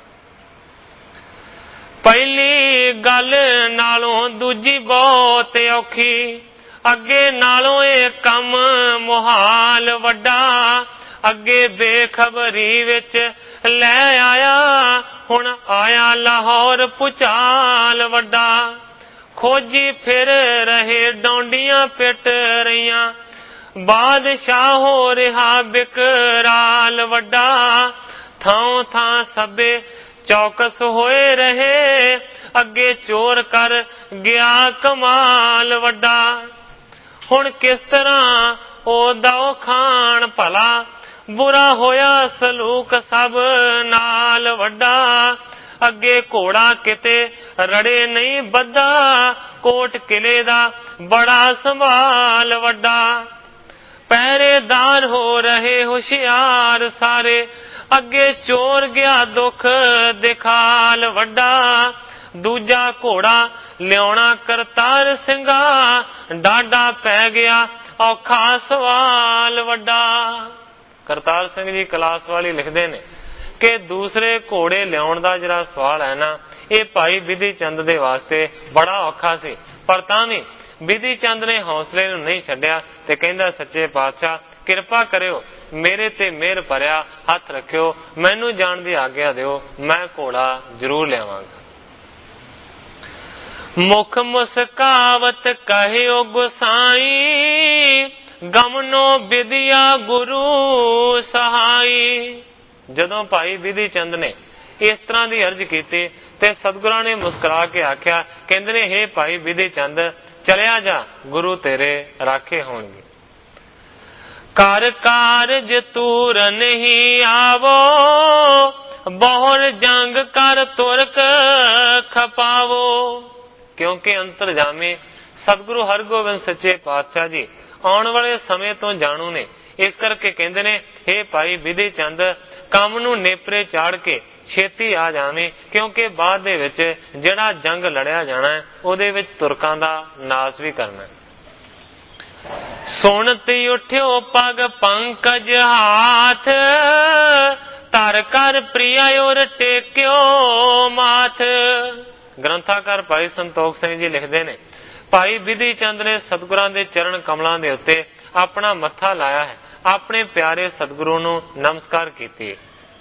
ਪਹਿਲੀ ਗੱਲ ਨਾਲੋਂ ਦੂਜੀ ਬਹੁਤ ਔਖੀ, ਅੱਗੇ ਨਾਲੋਂ ਇਹ ਕੰਮ ਮੁਹਾਲ ਵੱਡਾ, ਅੱਗੇ ਬੇਖਬਰੀ ਵਿੱਚ ਲੈ ਆਇਆ, ਹੁਣ ਆਇਆ ਲਾਹੌਰ ਭੁਚਾਲ ਵੱਡਾ। ਖੋਜੀ ਫਿਰ ਰਹੇ ਡੌਂਡੀਆਂ ਪਿੱਟ ਰਹੀਆਂ, ਬਾਦਸ਼ਾਹ ਹੋ ਰਿਹਾ ਬਿਕਰਾਲ ਵੱਡਾ। ਥਾਂ ਥਾਂ ਸਭੇ ਚੌਕਸ ਹੋਏ ਰਹੇ, ਅੱਗੇ ਚੋਰ ਕਰ ਗਿਆ ਕਮਾਲ ਵੱਡਾ। ਹੁਣ ਕਿਸ ਤਰ੍ਹਾਂ ਉਹਦਾ ਖਾਣ ਭਲਾ, ਬੁਰਾ ਹੋਇਆ ਸਲੂਕ ਸਭ ਨਾਲ ਵੱਡਾ। ਅੱਗੇ ਘੋੜਾ ਕਿਤੇ ਰੜੇ ਨਹੀਂ ਬੱਧਾ, ਕੋਟ ਕਿਲੇ ਦਾ ਬੜਾ ਸੰਭਾਲ ਵੱਡਾ। ਪਹਿਰੇਦਾਰ ਹੋ ਰਹੇ ਹੁਸ਼ਿਆਰ ਸਾਰੇ, ਅੱਗੇ ਚੋਰ ਗਿਆ ਦੁੱਖ ਦਿਖਾਲ ਵੱਡਾ। ਦੂਜਾ ਘੋੜਾ ਲਿਆਉਣਾ ਕਰਤਾਰ ਸਿੰਘਾ, ਡਾਢਾ ਪੈ ਗਿਆ ਔਖਾ ਸਵਾਲ ਵੱਡਾ। ਕਰਤਾਰ ਸਿੰਘ ਜੀ ਕਲਾਸ ਵਾਲੀ ਲਿਖਦੇ ਨੇ ਕਿ ਦੂਸਰੇ ਘੋੜੇ ਲਿਆਉਣ ਦਾ ਜਿਹੜਾ ਸਵਾਲ ਹੈ ਨਾ, ਇਹ ਭਾਈ ਬਿਧੀ ਚੰਦ ਦੇ ਵਾਸਤੇ ਬੜਾ ਔਖਾ ਸੀ। ਪਰ ਤਾਂ ਵੀ ਬਿਧੀ ਚੰਦ ਨੇ ਹੌਸਲੇ ਨੂੰ ਨਹੀਂ ਛੱਡਿਆ ਤੇ ਕਹਿੰਦਾ, ਸੱਚੇ ਪਾਤਸ਼ਾਹ ਕਿਰਪਾ ਕਰਿਓ, ਮੇਰੇ ਤੇ ਮਿਹਰ ਭਰਿਆ ਹੱਥ ਰੱਖਿਓ, ਮੈਨੂੰ ਜਾਣ ਦੀ ਆਗਿਆ ਦਿਓ, ਮੈਂ ਘੋੜਾ ਜ਼ਰੂਰ ਲਿਆਵਾਂਗਾ। ਮੁਖ ਮੁਸਕਾਵਤ ਕਹਿਓ ਗੁਸਾਈ, ਗਮਨੋ ਵਿਦਿਆ ਗੁਰੂ ਸਹਾਈ। ਜਦੋਂ ਭਾਈ ਬਿਧੀ ਚੰਦ ਨੇ ਇਸ ਤਰ੍ਹਾਂ ਦੀ ਅਰਜ਼ ਕੀਤੀ ਤੇ ਸਤਿਗੁਰਾਂ ਨੇ ਮੁਸਕਰਾ ਕੇ ਆਖਿਆ, ਕਹਿੰਦੇ ਨੇ, ਹੇ ਭਾਈ ਬਿਧੀ ਚੰਦ ਚਲਿਆ ਜਾ, ਗੁਰੂ ਤੇਰੇ ਰਾਖੇ ਹੋਣਗੇ। ਕਰ ਕਾਰਜ ਤੂਰ ਨਹੀਂ ਆਵੋ, ਬਹੁਰ ਜੰਗ ਕਰ ਤੁਰਕ ਖਪਾਵੋ। ਕਿਉਂਕਿ ਅੰਤਰਜਾਮੀ ਸਤਿਗੁਰੂ ਹਰਗੋਬਿੰਦ ਸੱਚੇ ਪਾਤਸ਼ਾਹ ਜੀ ਆਉਣ ਵਾਲੇ ਸਮੇਂ ਤੋਂ ਜਾਣੂ ਨੇ। ਇਸ ਕਰਕੇ ਕਹਿੰਦੇ ਨੇ, ਹੇ ਭਾਈ ਬਿਧੀ ਚੰਦ ਕੰਮ ਨੂੰ ਨੇਪਰੇ ਚਾੜ ਕੇ ਛੇਤੀ ਆ ਜਾਵੇਂ, ਕਿਉਂਕਿ ਬਾਅਦ ਦੇ ਵਿੱਚ ਜਿਹੜਾ ਜੰਗ ਲੜਿਆ ਜਾਣਾ ਉਹਦੇ ਵਿੱਚ ਤੁਰਕਾਂ ਦਾ ਨਾਸ ਵੀ ਕਰਨਾ। ਸੁਣਤੀ ਉੱਠਿਓ ਪਗ ਪੰਕਜ ਹਾਥ, ਧਰ ਕਰ ਪ੍ਰਿਆ ਔਰ ਟੇਕਿਓ ਮਾਥ। ਗ੍ਰੰਥਾਕਾਰ ਭਾਈ ਸੰਤੋਖ ਸਿੰਘ ਜੀ ਲਿਖਦੇ ਨੇ, ਭਾਈ ਬਿਧੀ ਚੰਦ ਨੇ ਸਤਿਗੁਰਾਂ ਦੇ ਚਰਨ ਕਮਲਾਂ ਦੇ ਉੱਤੇ ਆਪਣਾ ਮੱਥਾ ਲਾਇਆ ਹੈ, ਆਪਣੇ ਪਿਆਰੇ ਸਤਿਗੁਰੂ ਨੂੰ ਨਮਸਕਾਰ ਕੀਤੀ।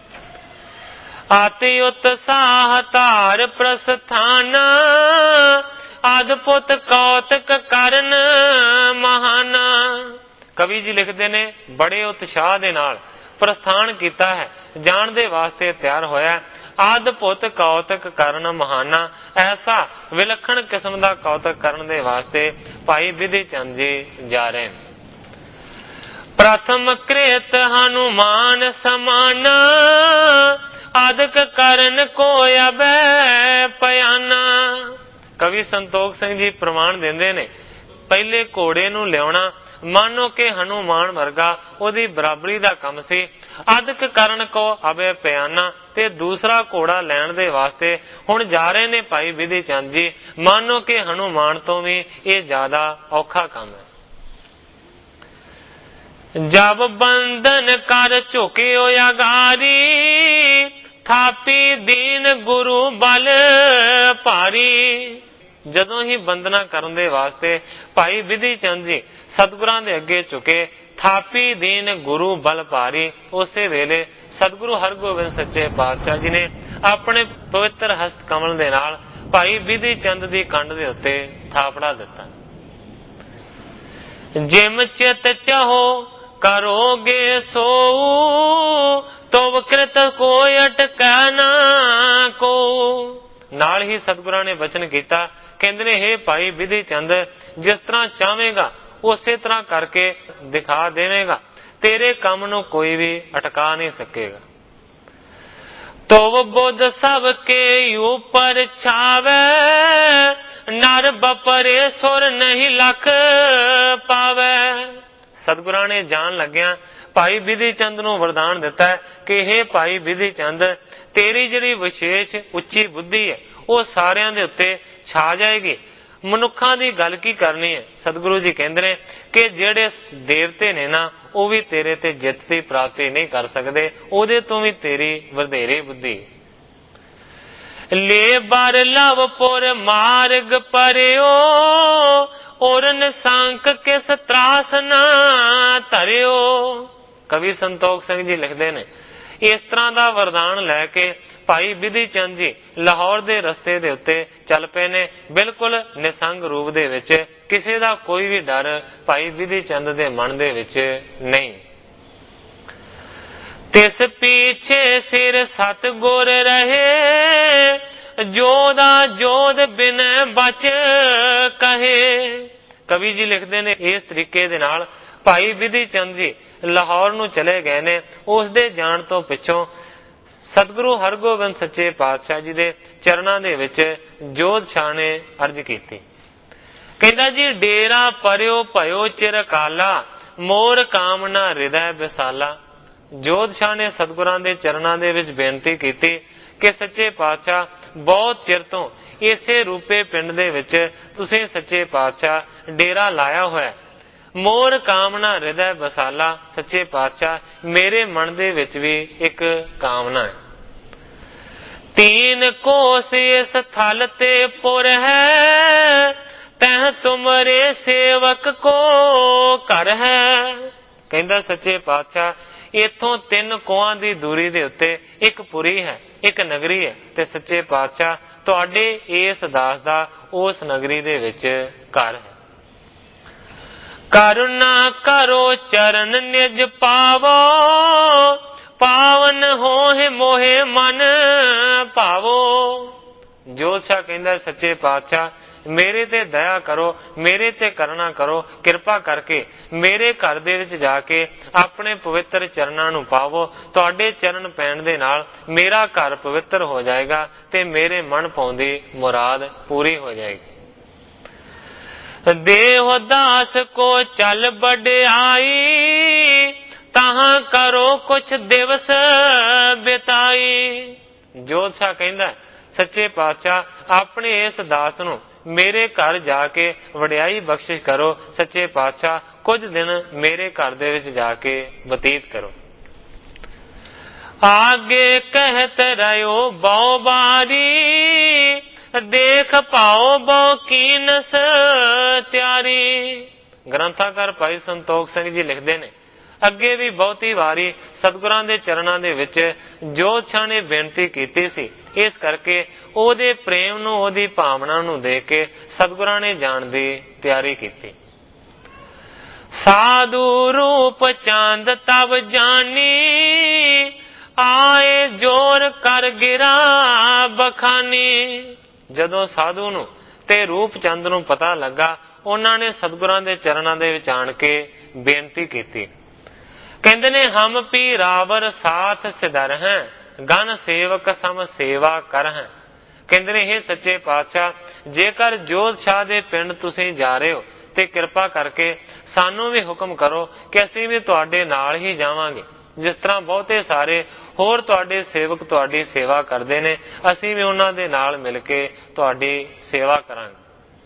ਆਤੀ ਉਤਸਾਹ ਧਾਰ ਪ੍ਰਸਥਾਨ, ਅਦਭੁਤ ਕੌਤਕ ਕਰਨ ਮਹਾਨ। ਕਵੀ ਜੀ ਲਿਖਦੇ ਨੇ, ਬੜੇ ਉਤਸ਼ਾਹ ਦੇ ਨਾਲ ਪ੍ਰਸਥਾਨ ਕੀਤਾ ਹੈ, ਜਾਣ ਦੇ ਵਾਸਤੇ ਤਿਆਰ ਹੋਇਆ। ਅਦਭੁਤ ਕੌਤਕ ਕਰਨ ਮਹਾਨਾ, ਐਸਾ ਵਿਲੱਖਣ ਕਿਸਮ ਦਾ ਕੌਤਕ ਕਰਨ ਦੇ ਵਾਸਤੇ ਭਾਈ ਬਿਧੀ ਚੰਦ ਜੀ ਜਾ ਰਹੇ ਨੇ। ਪ੍ਰਥਮ ਕ੍ਰੇਤ ਹਨੂਮਾਨ ਸਮਾਨ, ਆਦਿਕ ਕਰਨ ਕੋ ਅਬੈ ਪਿਆਨਾ। ਕਵੀ ਸੰਤੋਖ ਸਿੰਘ ਜੀ ਪ੍ਰਮਾਣ ਦਿੰਦੇ ਨੇ, ਪਹਿਲੇ ਘੋੜੇ ਨੂੰ ਲਿਆਉਣਾ ਮਾਨੋ ਕਿ ਹਨੂਮਾਨ ਵਰਗਾ ਉਹਦੀ ਬਰਾਬਰੀ ਦਾ ਕੰਮ ਸੀ। ਅਦਿਕ ਕਰਨ ਕੋ ਅਬੈ ਪਿਆਨਾ, ਤੇ ਦੂਸਰਾ ਘੋੜਾ ਲੈਣ ਦੇ ਵਾਸਤੇ ਹੁਣ ਜਾ ਰਹੇ ਨੇ ਭਾਈ ਬਿਧੀ ਚੰਦ ਜੀ, ਮਾਨੋ ਕਿ ਹਨੂਮਾਨ ਤੋਂ ਵੀ ਇਹ ਜ਼ਿਆਦਾ ਔਖਾ ਕੰਮ ਹੈ। ਜਬ ਬੰਧਨ ਕਰ ਝੁਕਿਓ ਅਗਾਰੀ, ਥਾਪੀ ਦੀਨ ਗੁਰੂ ਬਲ ਭਾਰੀ। ਜਦੋਂ ਹੀ ਬੰਦਨਾ ਕਰਨ ਦੇ ਵਾਸਤੇ ਭਾਈ ਬਿਧੀ ਚੰਦ ਜੀ ਸਤਿਗੁਰਾਂ ਦੇ ਅੱਗੇ ਝੁਕੇ, ਥਾਪੀ ਦੀਨ ਗੁਰੂ ਬਲ ਭਾਰੀ, ਉਸੇ ਵੇਲੇ ਸਤਿਗੁਰੂ ਹਰਗੋਬਿੰਦ ਸੱਚੇ ਪਾਤਸ਼ਾਹ ਜੀ ਨੇ ਆਪਣੇ ਪਵਿੱਤਰ ਹਸਤ ਕਮਲ ਦੇ ਨਾਲ ਭਾਈ ਬਿਧੀ ਚੰਦ ਦੀ ਕੰਡ ਦੇ ਉੱਤੇ ਥਾਪੜਾ ਦਿੱਤਾ। ਜਿਮ ਚਿਤ ਚਾਹੋ ਕਰੋਗੇ ਸੋ, ਤੋ ਕ੍ਰਿਤ ਕੋਈ ਅਟਕੈ ਨਾ ਕੋ। ਨਾਲ ਹੀ ਸਤਿਗੁਰਾਂ ਨੇ ਬਚਨ ਕੀਤਾ, ਕਹਿੰਦੇ ਨੇ, ਹੇ ਭਾਈ ਬਿਧੀ ਚੰਦ ਜਿਸ ਤਰ੍ਹਾਂ ਚਾਹਵੇਂਗਾ ਉਸੇ ਤਰ੍ਹਾਂ ਕਰਕੇ ਦਿਖਾ ਦੇਵੇਂਗਾ, ਤੇਰੇ ਕੰਮ ਨੂੰ ਕੋਈ ਵੀ ਅਟਕਾ ਨਹੀਂ ਸਕੇਗਾ। ਤੋ ਬੁੱਧ ਸਭ ਕੇ ਉਪਰ ਛਾਵੇ, ਨਰ ਬਪਰੇ ਸੁਰ ਨਹੀਂ ਲਖ ਪਾਵੇ। ਸਤਿਗੁਰਾਂ ਨੇ ਜਾਣ ਲੱਗਿਆ ਭਾਈ ਬਿਧੀ ਚੰਦ ਨੂੰ ਵਰਦਾਨ ਦਿੱਤਾ ਹੈ ਕਿ ਹੇ ਭਾਈ ਬਿਧੀ ਚੰਦ, ਤੇਰੀ ਜਿਹੜੀ ਵਿਸ਼ੇਸ਼ ਉੱਚੀ ਬੁੱਧੀ ਹੈ ਉਹ ਸਾਰਿਆਂ ਦੇ ਉੱਤੇ ਛਾ ਜਾਏਗੀ। ਮਨੁੱਖਾਂ ਦੀ ਗੱਲ ਕੀ ਕਰਨੀ ਹੈ। ਸਤਿਗੁਰੂ ਜੀ ਕਹਿੰਦੇ ਨੇ ਕਿ ਜਿਹੜੇ ਦੇਵਤੇ ਨੇ ਨਾ, ਉਹ ਵੀ ਤੇਰੇ ਤੇ ਜਿੱਤ ਦੀ ਪ੍ਰਾਪਤੀ ਨਹੀਂ ਕਰ ਸਕਦੇ, ਉਹਦੇ ਤੋਂ ਵੀ ਤੇਰੀ ਵਧੇਰੇ ਬੁੱਧੀ। ਲੈ ਬਰ ਲਵਪੁਰ ਮਾਰਗ ਪਰਿਓ, ਔਰ ਨਿਸੰਕ ਕਿਸ ਤਰਾਸ ਨਾ ਧਰਿਓ। ਕਵੀ ਸੰਤੋਖ ਸਿੰਘ ਜੀ ਲਿਖਦੇ ਨੇ, ਇਸ ਤਰ੍ਹਾਂ ਦਾ ਵਰਦਾਨ ਲੈ ਕੇ ਭਾਈ ਬਿਧੀ ਚੰਦ ਜੀ ਲਾਹੌਰ ਦੇ ਰਸਤੇ ਦੇ ਉੱਤੇ ਚੱਲ ਪਏ ਨੇ, ਬਿਲਕੁਲ ਨਿਸੰਗ ਰੂਪ ਦੇ ਵਿੱਚ। ਕਿਸੇ ਦਾ ਕੋਈ ਵੀ ਡਰ ਭਾਈ ਬਿਧੀ ਚੰਦ ਦੇ ਮਨ ਦੇ ਵਿੱਚ ਨਹੀਂ। ਤਿਸ ਪੀਛੇ ਸਿਰ ਸਤ ਗੁਰ ਰਹੇ, ਜੋਦਾ ਜੋਦ ਬਿਨ ਬਚ ਕਹੇ। ਕਵੀ ਜੀ ਲਿਖਦੇ ਨੇ, ਇਸ ਤਰੀਕੇ ਦੇ ਨਾਲ ਭਾਈ ਬਿਧੀ ਚੰਦ ਜੀ ਲਾਹੌਰ ਨੂੰ ਚਲੇ ਗਏ ਨੇ। ਉਸ ਦੇ ਜਾਣ ਤੋਂ ਪਿੱਛੋਂ ਸਤਿਗੁਰੂ ਹਰਗੋਬਿੰਦ ਸੱਚੇ ਪਾਤਸ਼ਾਹ ਜੀ ਦੇ ਚਰਨਾਂ ਦੇ ਵਿੱਚ ਜੋਧ ਸ਼ਾਹ ਨੇ ਅਰਜ਼ ਕੀਤੀ। ਕਹਿੰਦਾ ਜੀ, ਡੇਰਾ ਪਰਿਓ ਭਇਓ ਚਿਰ ਕਾਲਾ, ਮੋਰ ਕਾਮਨਾ ਹਿਰਦੈ ਵਿਸਾਲਾ। ਜੋਧ ਸ਼ਾਹ ਨੇ ਸਤਿਗੁਰਾਂ ਦੇ ਚਰਨਾਂ ਦੇ ਵਿੱਚ ਬੇਨਤੀ ਕੀਤੀ ਕਿ ਸੱਚੇ ਪਾਤਸ਼ਾਹ, ਬਹੁਤ ਚਿਰ ਤੋਂ ਇਸੇ ਰੂਪੇ ਪਿੰਡ ਦੇ ਵਿੱਚ ਤੁਸੀਂ ਸੱਚੇ ਪਾਤਸ਼ਾਹ ਡੇਰਾ ਲਾਇਆ ਹੋਇਆ। ਮੋਰ ਕਾਮਨਾ ਹਿਰਦੈ ਵਿਸਾਲਾ, ਸੱਚੇ ਪਾਤਸ਼ਾਹ ਮੇਰੇ ਮਨ ਦੇ ਵਿੱਚ ਵੀ ਇੱਕ ਕਾਮਨਾ ਹੈ। ਤੀਨ ਕੋਸ ਇਸ ਥਲ ਤੇ ਪੁਰ ਹੈ, ਤਹ ਤੁਮਰੇ ਸੇਵਕ ਕੋ ਘਰ ਹੈ। ਕਹਿੰਦਾ ਸੱਚੇ ਪਾਤਸ਼ਾਹ, ਇੱਥੋਂ 3 ਕੋਹਾਂ ਦੀ ਦੂਰੀ ਦੇ ਉੱਤੇ ਇੱਕ ਪੁਰੀ ਹੈ, ਇੱਕ ਨਗਰੀ ਹੈ, ਤੇ ਸੱਚੇ ਪਾਤਸ਼ਾਹ ਤੁਹਾਡੇ ਇਸ ਦਾਸ ਦਾ ਉਸ ਨਗਰੀ ਦੇ ਵਿੱਚ ਘਰ ਹੈ। ਕਰੁਣਾ ਕਰੋ ਚਰਨ ਨਿਜ ਪਾਵੋ, ਪਾਵਨ ਹੋਏ ਮੋਹਿ ਮਨ ਭਾਵੋ। ਜੋਧ ਸ਼ਾਹ ਕਹਿੰਦਾ ਸੱਚੇ ਪਾਤਸ਼ਾਹ, ਮੇਰੇ ਤੇ ਦਇਆ ਕਰੋ, ਮੇਰੇ ਤੇ ਕਰੁਣਾ ਕਰੋ, ਕਿਰਪਾ ਕਰਕੇ ਮੇਰੇ ਘਰ ਦੇ ਵਿੱਚ ਜਾ ਕੇ ਆਪਣੇ ਪਵਿੱਤਰ ਚਰਨਾਂ ਨੂੰ ਪਾਵੋ। ਤੁਹਾਡੇ ਚਰਨ ਪੈਣ ਦੇ ਨਾਲ ਮੇਰਾ ਘਰ ਪਵਿੱਤਰ ਹੋ ਜਾਏਗਾ ਤੇ ਮੇਰੇ ਮਨ ਪਾਉਂਦੀ ਮੁਰਾਦ ਪੂਰੀ ਹੋ ਜਾਏਗੀ। ਦੇਹ ਦਾਸ ਕੋ ਚਲ ਬੜਾਈ, ਤਾਹਾਂ ਕਰੋ ਕੁਛ ਦਿਵਸ ਬਿਤਾਈ। ਜੋਧ ਸ਼ਾਹ ਕਹਿੰਦਾ ਸੱਚੇ ਪਾਤਸ਼ਾਹ, ਆਪਣੇ ਇਸ ਦਾਸ ਨੂੰ ਮੇਰੇ ਘਰ ਜਾ ਕੇ ਵਡਿਆਈ ਬਖਸ਼ਿਸ਼ ਕਰੋ। ਸੱਚੇ ਪਾਤਸ਼ਾਹ, ਕੁਝ ਦਿਨ ਮੇਰੇ ਘਰ ਦੇ ਵਿੱਚ ਜਾ ਕੇ ਬਤੀਤ ਕਰੋ। ਆਗੇ ਕਹਿਤ ਰਹਿਓ ਬਹੁ ਬਾਰੀ, ਦੇਖ ਪਾਓ ਬਹੁ ਕੀਨਸ ਤਿਆਰੀ। ਗ੍ਰੰਥਾਕਾਰ ਭਾਈ ਸੰਤੋਖ ਸਿੰਘ ਜੀ ਲਿਖਦੇ ਨੇ, ਅੱਗੇ ਵੀ ਬਹੁਤੀ ਵਾਰੀ ਸਤਿਗੁਰਾਂ ਦੇ ਚਰਨਾਂ ਦੇ ਵਿੱਚ ਜੋਧ ਸ਼ਾਹ ਨੇ ਬੇਨਤੀ ਕੀਤੀ ਸੀ। ਇਸ ਕਰਕੇ ਉਹਦੇ ਪ੍ਰੇਮ ਨੂੰ, ਉਹਦੀ ਭਾਵਨਾ ਨੂੰ ਦੇਖ ਕੇ ਸਤਿਗੁਰਾਂ ਨੇ ਜਾਣ ਦੀ ਤਿਆਰੀ ਕੀਤੀ। ਸਾਧੂ ਰੂਪ ਚੰਦ ਤਬ ਜਾਨੀ, ਆਏ ਜੋਰ ਕਰ ਗਿਰਾ ਬਖਾਨੀ। ਜਦੋਂ ਸਾਧੂ ਨੂੰ ਤੇ ਰੂਪ ਚੰਦ ਨੂੰ ਪਤਾ ਲੱਗਾ, ਉਹਨਾਂ ਨੇ ਸਤਿਗੁਰਾਂ ਦੇ ਚਰਨਾਂ ਦੇ ਵਿੱਚ ਆਣ ਕੇ ਬੇਨਤੀ ਕੀਤੀ। ਕਹਿੰਦੇ ਨੇ, ਹਮ ਪੀ ਰਾਵਰ ਸਾਥ ਸਿਧਰ ਹੈ, ਗਨ ਸੇਵਕ ਸਮ ਸੇਵਾ ਕਰ ਹੈ। ਕਹਿੰਦੇ ਨੇ, ਇਹ ਸੱਚੇ ਪਾਤਸ਼ਾਹ, ਜੇਕਰ ਜੋਧ ਸ਼ਾਹ ਦੇ ਪਿੰਡ ਤੁਸੀਂ ਜਾ ਰਹੇ ਹੋ ਤੇ ਕਿਰਪਾ ਕਰਕੇ ਸਾਨੂੰ ਵੀ ਹੁਕਮ ਕਰੋ ਕਿ ਅਸੀਂ ਵੀ ਤੁਹਾਡੇ ਨਾਲ ਹੀ ਜਾਵਾਂਗੇ। ਜਿਸ ਤਰ੍ਹਾਂ ਬਹੁਤੇ ਸਾਰੇ ਹੋਰ ਤੁਹਾਡੇ ਸੇਵਕ ਤੁਹਾਡੀ ਸੇਵਾ ਕਰਦੇ ਨੇ, ਅਸੀਂ ਵੀ ਉਹਨਾਂ ਦੇ ਨਾਲ ਮਿਲ ਕੇ ਤੁਹਾਡੀ ਸੇਵਾ ਕਰਾਂਗੇ।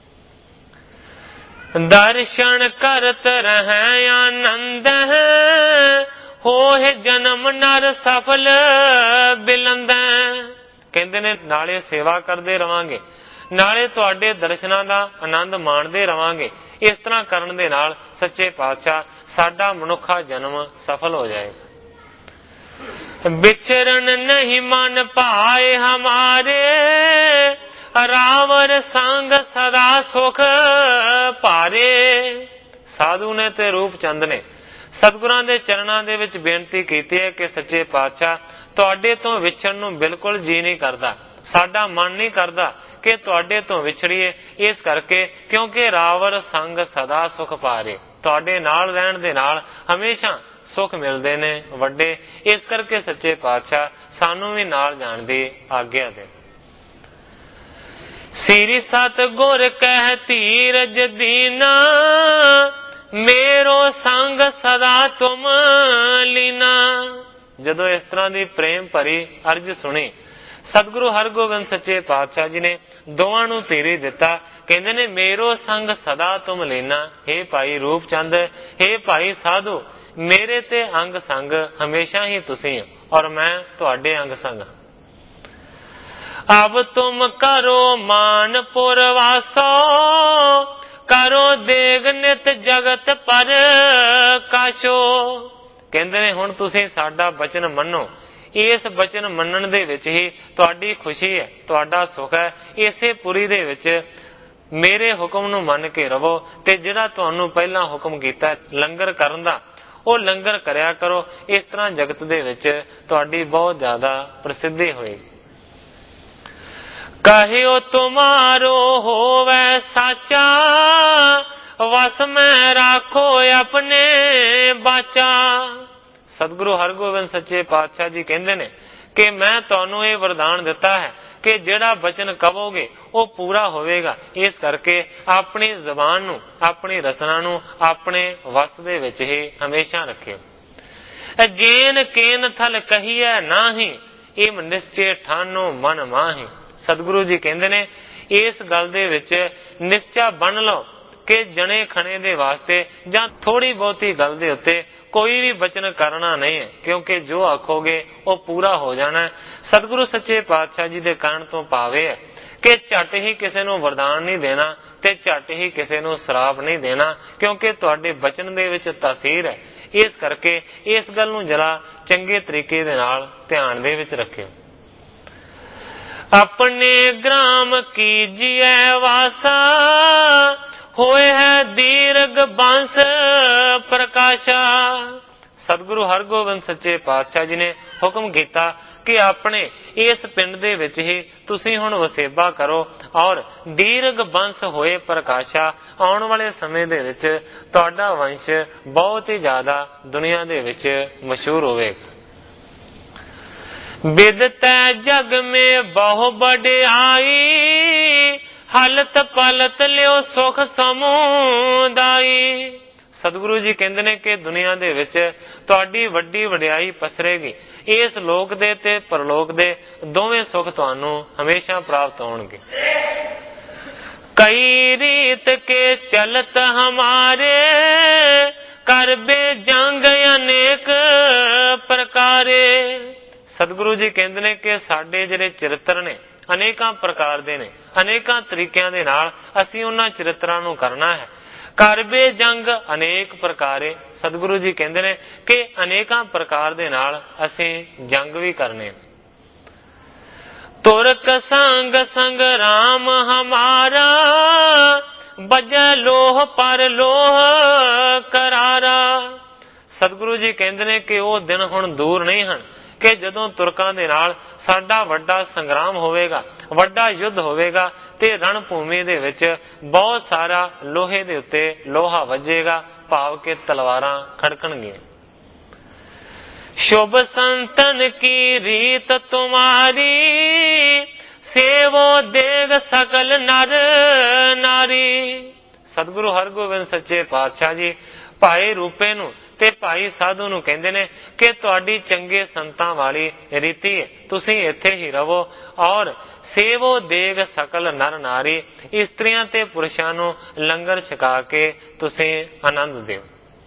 ਦਰਸ਼ਨ ਕਰਤ ਰਹਿ ਆਨੰਦ ਹੈ, ਹੋਏ ਜਨਮ ਨਰ ਸਫਲ ਬਿਲੰਦ। ਕਹਿੰਦੇ ਨੇ, ਨਾਲੇ ਸੇਵਾ ਕਰਦੇ ਰਵਾਂਗੇ, ਨਾਲੇ ਤੁਹਾਡੇ ਦਰਸ਼ਨਾਂ ਦਾ ਆਨੰਦ ਮਾਣਦੇ ਰਵਾਂਗੇ। ਇਸ ਤਰ੍ਹਾਂ ਕਰਨ ਦੇ ਨਾਲ ਸੱਚੇ ਪਾਤਸ਼ਾਹ ਸਾਡਾ ਮਨੁੱਖਾ ਜਨਮ ਸਫਲ ਹੋ ਜਾਏਗਾ। ਵਿਚਰਨ ਨਹੀਂ ਮਨ ਭਾਏ ਹਮਾਰੇ, ਰਾਵਰ ਸੰਗ ਸਦਾ ਸੁਖ ਭਾਰੇ। ਸਾਧੂ ਨੇ ਤੇ ਰੂਪ ਚੰਦ ਨੇ ਸਤਿਗੁਰਾਂ ਦੇ ਚਰਨਾਂ ਦੇ ਵਿੱਚ ਬੇਨਤੀ ਕੀਤੀ ਹੈ ਕਿ ਸੱਚੇ ਪਾਤਸ਼ਾਹ, ਤੁਹਾਡੇ ਤੋਂ ਵਿਛੜਨ ਨੂੰ ਬਿਲਕੁਲ ਜੀ ਨਹੀਂ ਕਰਦਾ, ਸਾਡਾ ਮਨ ਨਹੀਂ ਕਰਦਾ ਕਿ ਤੁਹਾਡੇ ਤੋਂ ਵਿਛੜੀਏ। ਇਸ ਕਰਕੇ ਕਿਉਂਕਿ ਰਾਵਰ ਸੰਗ ਸਦਾ ਸੁਖ ਭਾਰੇ, ਤੁਹਾਡੇ ਨਾਲ ਰਹਿਣ ਦੇ ਨਾਲ ਹਮੇਸ਼ਾ ਸੁਖ ਮਿਲਦੇ ਨੇ ਵੱਡੇ। ਇਸ ਕਰਕੇ ਸੱਚੇ ਪਾਤਸ਼ਾਹ ਸਾਨੂੰ ਵੀ ਨਾਲ ਜਾਣ ਦੀ ਆਗਿਆ ਦੇ। ਸ੍ਰੀ ਸਤਿਗੁਰ ਕਹਿ ਧੀਰਜ ਦੀਨਾ, ਮੇਰੋ ਸੰਗ ਸਦਾ ਤੁਮ ਲੀਨਾ। ਜਦੋਂ ਇਸ ਤਰ੍ਹਾਂ ਦੀ ਪ੍ਰੇਮ ਭਰੀ ਅਰਜ਼ ਸੁਣੀ, ਸਤਿਗੁਰੂ ਹਰਗੋਬਿੰਦ ਸੱਚੇ ਪਾਤਸ਼ਾਹ ਜੀ ਨੇ ਦੋਵਾਂ ਨੂੰ ਧੀਰਜ ਦਿੱਤਾ। ਕਹਿੰਦੇ ਨੇ, ਮੇਰੋ ਸੰਗ ਸਦਾ ਤੁਮ ਲੀਨਾ। हे ਭਾਈ ਰੂਪ ਚੰਦ, हे ਭਾਈ ਸਾਧੂ, ਮੇਰੇ ਤੇ ਅੰਗ ਸੰਗ ਹਮੇਸ਼ਾ ਹੀ ਤੁਸੀਂ ਹੋ ਔਰ ਮੈਂ ਤੁਹਾਡੇ ਅੰਗ ਸੰਗ। ਅਬ ਤੁਮ ਕਰੋ ਮਾਨਪੁਰ ਵਾਸੋ, ਕਰੋ ਦੇਗ ਨਿਤ ਜਗਤ ਪਰ ਕਾਸ਼ੋ। ਕਹਿੰਦੇ ਨੇ ਹੁਣ ਤੁਸੀਂ ਸਾਡਾ ਬਚਨ ਮੰਨੋ। ਇਸ ਬਚਨ ਮੰਨਣ ਦੇ ਵਿੱਚ ਹੀ ਤੁਹਾਡੀ ਖੁਸ਼ੀ ਹੈ, ਤੁਹਾਡਾ ਸੁਖ ਹੈ। ਇਸੇ ਪੁਰੀ ਦੇ ਵਿੱਚ ਮੇਰੇ ਹੁਕਮ ਨੂੰ ਮੰਨ ਕੇ ਰਵੋ ਤੇ ਜਿਹੜਾ ਤੁਹਾਨੂੰ ਪਹਿਲਾਂ ਹੁਕਮ ਕੀਤਾ ਲੰਗਰ ਕਰਨ ਦਾ, ਉਹ ਲੰਗਰ ਕਰਿਆ ਕਰੋ। ਇਸ ਤਰ੍ਹਾਂ ਜਗਤ ਦੇ ਵਿੱਚ ਤੁਹਾਡੀ ਬਹੁਤ ਜ਼ਿਆਦਾ ਪ੍ਰਸਿੱਧੀ ਹੋਏਗੀ। ਕਹਿਓ ਤੁਮਾਰੋ ਹੋਵੇ ਸਾਚਾ, ਵਸ ਮੈਂ ਰਾਖੋ ਆਪਣੇ ਬਾਚਾ। ਸਤਿਗੁਰੂ ਹਰਗੋਬਿੰਦ ਸੱਚੇ ਪਾਤਸ਼ਾਹ ਜੀ ਕਹਿੰਦੇ ਨੇ ਕਿ ਮੈਂ ਤੁਹਾਨੂੰ ਇਹ ਵਰਦਾਨ ਦਿੱਤਾ ਹੈ ਕਿ ਜਿਹੜਾ ਬਚਨ ਕਹੋਗੇ ਉਹ ਪੂਰਾ ਹੋਵੇਗਾ। ਇਸ ਕਰਕੇ ਆਪਣੀ ਜ਼ਬਾਨ ਨੂੰ, ਆਪਣੀ ਰਸਨਾ ਨੂੰ ਆਪਣੇ ਵਸ ਦੇ ਵਿੱਚ ਹੀ ਹਮੇਸ਼ਾ ਰੱਖਿਓ। ਜੇਨ ਕੇਨ ਥਲ ਕਹੀਐ ਨਾਹੀ, ਇਮ ਨਿਸ਼ਚੇ ਠਾਨੋ ਮਨ ਮਾਹੀ। ਸਤਿਗੁਰੂ ਜੀ ਕਹਿੰਦੇ ਨੇ ਇਸ ਗੱਲ ਦੇ ਵਿੱਚ ਨਿਸ਼ਚਾ ਬਣ ਲਓ ਕਿ ਜਣੇ ਖਣੇ ਦੇ ਵਾਸਤੇ ਜਾਂ ਥੋੜੀ ਬਹੁਤੀ ਗੱਲ ਦੇ ਉੱਤੇ ਕੋਈ ਵੀ ਬਚਨ ਕਰਨਾ ਨਹੀਂ ਹੈ, ਕਿਉਂਕਿ ਜੋ ਆਖੋਗੇ ਉਹ ਪੂਰਾ ਹੋ ਜਾਣਾ ਹੈ। ਸਤਿਗੁਰੂ ਸੱਚੇ ਪਾਤਸ਼ਾਹ ਜੀ ਦੇ ਕਹਿਣ ਤੋਂ ਭਾਵ ਹੈ ਕਿ ਝੱਟ ਹੀ ਕਿਸੇ ਨੂੰ ਵਰਦਾਨ ਨਹੀਂ ਦੇਣਾ ਤੇ ਝੱਟ ਹੀ ਕਿਸੇ ਨੂੰ ਸ਼ਰਾਪ ਨਹੀਂ ਦੇਣਾ, ਕਿਉਂਕਿ ਤੁਹਾਡੇ ਬਚਨ ਦੇ ਵਿੱਚ ਤਾਸੀਰ ਹੈ। ਇਸ ਕਰਕੇ ਇਸ ਗੱਲ ਨੂੰ ਜਰਾ ਚੰਗੇ ਤਰੀਕੇ ਦੇ ਨਾਲ ਧਿਆਨ ਦੇ ਵਿੱਚ ਰੱਖਿਓ। ਆਪਣੇ ਗ੍ਰਾਮ ਕੀਜੀਐ ਵਾਸਾ, ਹੋਏ ਹੈ ਦੀਰਘ ਬੰਸ ਪ੍ਰਕਾਸ਼ਾ। ਸਤਿਗੁਰੂ ਹਰਗੋਬਿੰਦ ਸੱਚੇ ਪਾਤਸ਼ਾਹ ਜੀ ਨੇ ਹੁਕਮ ਕੀਤਾ ਕਿ ਆਪਣੇ ਇਸ ਪਿੰਡ ਦੇ ਵਿੱਚ ਹੀ ਤੁਸੀਂ ਹੁਣ ਵਸੇਬਾ ਕਰੋ ਔਰ ਦੀਰਘ ਬੰਸ ਹੋਏ ਪ੍ਰਕਾਸ਼ਾ। ਆਉਣ ਵਾਲੇ ਸਮੇਂ ਦੇ ਵਿੱਚ ਤੁਹਾਡਾ ਵੰਸ਼ ਬਹੁਤ ਹੀ ਜ਼ਿਆਦਾ ਦੁਨੀਆ ਦੇ ਵਿੱਚ ਮਸ਼ਹੂਰ ਹੋਵੇਗਾ। ਬਿਦਤੈ ਜਗ ਮੇ ਬਹੁ ਬੜਾਈ, ਹਲਤ ਪਲਤ ਲਿਓ ਸੁਖ ਸਮੁਦਾਈ। ਸਤਿਗੁਰੂ ਜੀ ਕਹਿੰਦੇ ਨੇ ਕਿ ਦੁਨੀਆ ਦੇ ਵਿੱਚ ਤੁਹਾਡੀ ਵੱਡੀ ਵਡਿਆਈ ਪਸਰੇਗੀ। ਇਸ ਲੋਕ ਦੇ ਤੇ ਪਰਲੋਕ ਦੇ ਦੋਵੇਂ ਸੁਖ ਤੁਹਾਨੂੰ ਹਮੇਸ਼ਾ ਪ੍ਰਾਪਤ ਹੋਣਗੇ। ਕਈ ਰੀਤ ਕੇ ਚਲਤ ਹਮਾਰੇ, ਕਰਬੇ ਜੰਗ ਅਨੇਕ ਪ੍ਰਕਾਰੇ। ਸਤਿਗੁਰੂ ਜੀ ਕਹਿੰਦੇ ਨੇ ਕਿ ਸਾਡੇ ਜਿਹੜੇ ਚਰਿੱਤਰ ਨੇ ਅਨੇਕਾਂ ਪ੍ਰਕਾਰ ਦੇ ਨੇ, ਅਨੇਕਾਂ ਤਰੀਕਿਆਂ ਦੇ ਨਾਲ ਅਸੀਂ ਉਹਨਾਂ ਚਰਿੱਤਰਾਂ ਨੂੰ ਕਰਨਾ ਹੈ। ਕਰਬੇ ਜੰਗ ਅਨੇਕ ਪ੍ਰਕਾਰੇ। ਸਤਿਗੁਰੂ ਜੀ ਕਹਿੰਦੇ ਨੇ ਕਿ ਅਨੇਕਾਂ ਪ੍ਰਕਾਰ ਦੇ ਨਾਲ ਅਸੀਂ ਜੰਗ ਵੀ ਕਰਨੇ। ਤੁਰਕ ਸੰਗ ਸੰਗਰਾਮ ਹਮਾਰਾ, ਬਜੈ ਲੋਹ ਪਰ ਲੋਹ ਕਰਾਰਾ। ਸਤਿਗੁਰੂ ਜੀ ਕਹਿੰਦੇ ਨੇ ਕਿ ਉਹ ਦਿਨ ਹੁਣ ਦੂਰ ਨਹੀਂ ਹਨ ਕਿ ਜਦੋਂ ਤੁਰਕਾਂ ਦੇ ਨਾਲ ਸਾਡਾ ਵੱਡਾ ਸੰਗਰਾਮ ਹੋਵੇਗਾ, ਵੱਡਾ ਯੁੱਧ ਹੋਵੇਗਾ ਤੇ ਰਣ ਭੂਮੀ ਦੇ ਵਿੱਚ ਬਹੁਤ ਸਾਰਾ ਲੋਹੇ ਦੇ ਉੱਤੇ ਲੋਹਾ ਵੱਜੇਗਾ, ਭਾਵ ਕਿ ਤਲਵਾਰਾਂ ਖੜਕਣਗੀਆਂ। ਸ਼ੁਭ ਸੰਤਨ ਕੀ ਰੀਤ ਤੁਮਾਰੀ, ਸੇਵੋ ਦੇਗ ਸਕਲ ਨਰ ਨਾਰੀ। ਸਤਿਗੁਰੂ ਹਰਗੋਬਿੰਦ ਸੱਚੇ ਪਾਤਸ਼ਾਹ ਜੀ ਭਾਈ ਰੂਪੇ ਨੂੰ ਤੇ ਭਾਈ ਸਾਧੂ ਨੂੰ ਕਹਿੰਦੇ ਨੇ ਕਿ ਤੁਹਾਡੀ ਚੰਗੇ ਸੰਤਾਂ ਵਾਲੀ ਰੀਤੀ ਹੈ, ਤੁਸੀਂ ਇੱਥੇ ਹੀ ਰਹੋ ਔਰ ਸੇਵੋ ਦੇਗ ਸਕਲ ਨਰ ਨਾਰੀ। ਇਸਤਰੀਆਂ ਤੇ ਪੁਰਸ਼ਾਂ ਨੂੰ ਲੰਗਰ ਛਕਾ ਕੇ ਤੁਸੀਂ ਆਨੰਦ ਦਿਓ।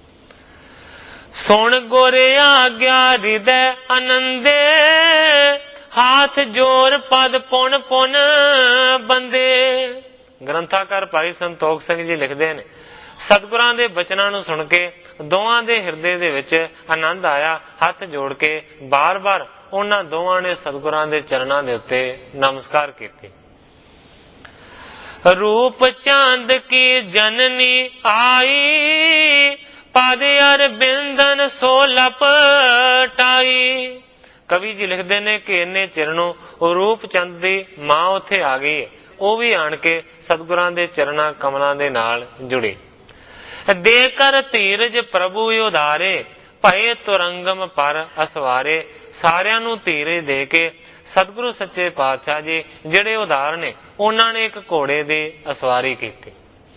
ਸੁਣ ਗੁਰ ਆਗਿਆ ਹਿਰਦੈ ਆਨੰਦੇ, ਹਾਥ ਜੋਰ ਪਦ ਪੁਨ ਪੁਨ ਬੰਦੇ। ਗ੍ਰੰਥਾਕਾਰ ਭਾਈ ਸੰਤੋਖ ਸਿੰਘ ਜੀ ਲਿਖਦੇ ਨੇ ਸਤਿਗੁਰਾਂ ਦੇ ਬਚਨਾਂ ਨੂੰ ਸੁਣ ਕੇ ਦੋਵਾਂ ਦੇ ਹਿਰਦੇ ਦੇ ਵਿੱਚ ਆਨੰਦ ਆਇਆ। ਹੱਥ ਜੋੜ ਕੇ ਬਾਰ-ਬਾਰ ਉਹਨਾਂ ਦੋਵਾਂ ਨੇ ਸਤਿਗੁਰਾਂ ਦੇ ਚਰਨਾਂ ਦੇ ਉੱਤੇ ਨਮਸਕਾਰ ਕੀਤੇ। ਰੂਪ ਚਾਂਦ ਕੀ ਜਨਨੀ ਆਈ, ਪਦ ਅਰਬਿੰਦਨ ਸੋ ਲਪਟਾਈ। ਕਵੀ ਜੀ ਲਿਖਦੇ ਨੇ ਕਿ ਇੰਨੇ ਚਿਰ ਨੂੰ ਰੂਪ ਚੰਦ ਦੀ ਮਾਂ ਉੱਥੇ ਆ ਗਈ ਹੈ, ਉਹ ਵੀ ਆਣ ਕੇ ਸਤਿਗੁਰਾਂ ਦੇ ਚਰਨਾਂ ਕਮਲਾਂ ਦੇ ਨਾਲ ਜੁੜੀ। ਦੇ ਕਰ ਧੀਰਜ ਪ੍ਰਭੂ ਉਧਾਰੇ, ਭਏ ਤੁਰੰਗਮ ਪਰ ਅਸਵਾਰੇ। ਸਾਰਿਆਂ ਨੂੰ ਧੀਰਜ ਦੇ ਕੇ ਸਤਿਗੁਰੂ ਸੱਚੇ ਪਾਤਸ਼ਾਹ ਜੀ ਜਿਹੜੇ ਉਧਾਰ ਨੇ ਉਹਨਾਂ ਨੇ ਇੱਕ ਘੋੜੇ ਦੀ ਅਸਵਾਰੀ ਕੀਤੀ।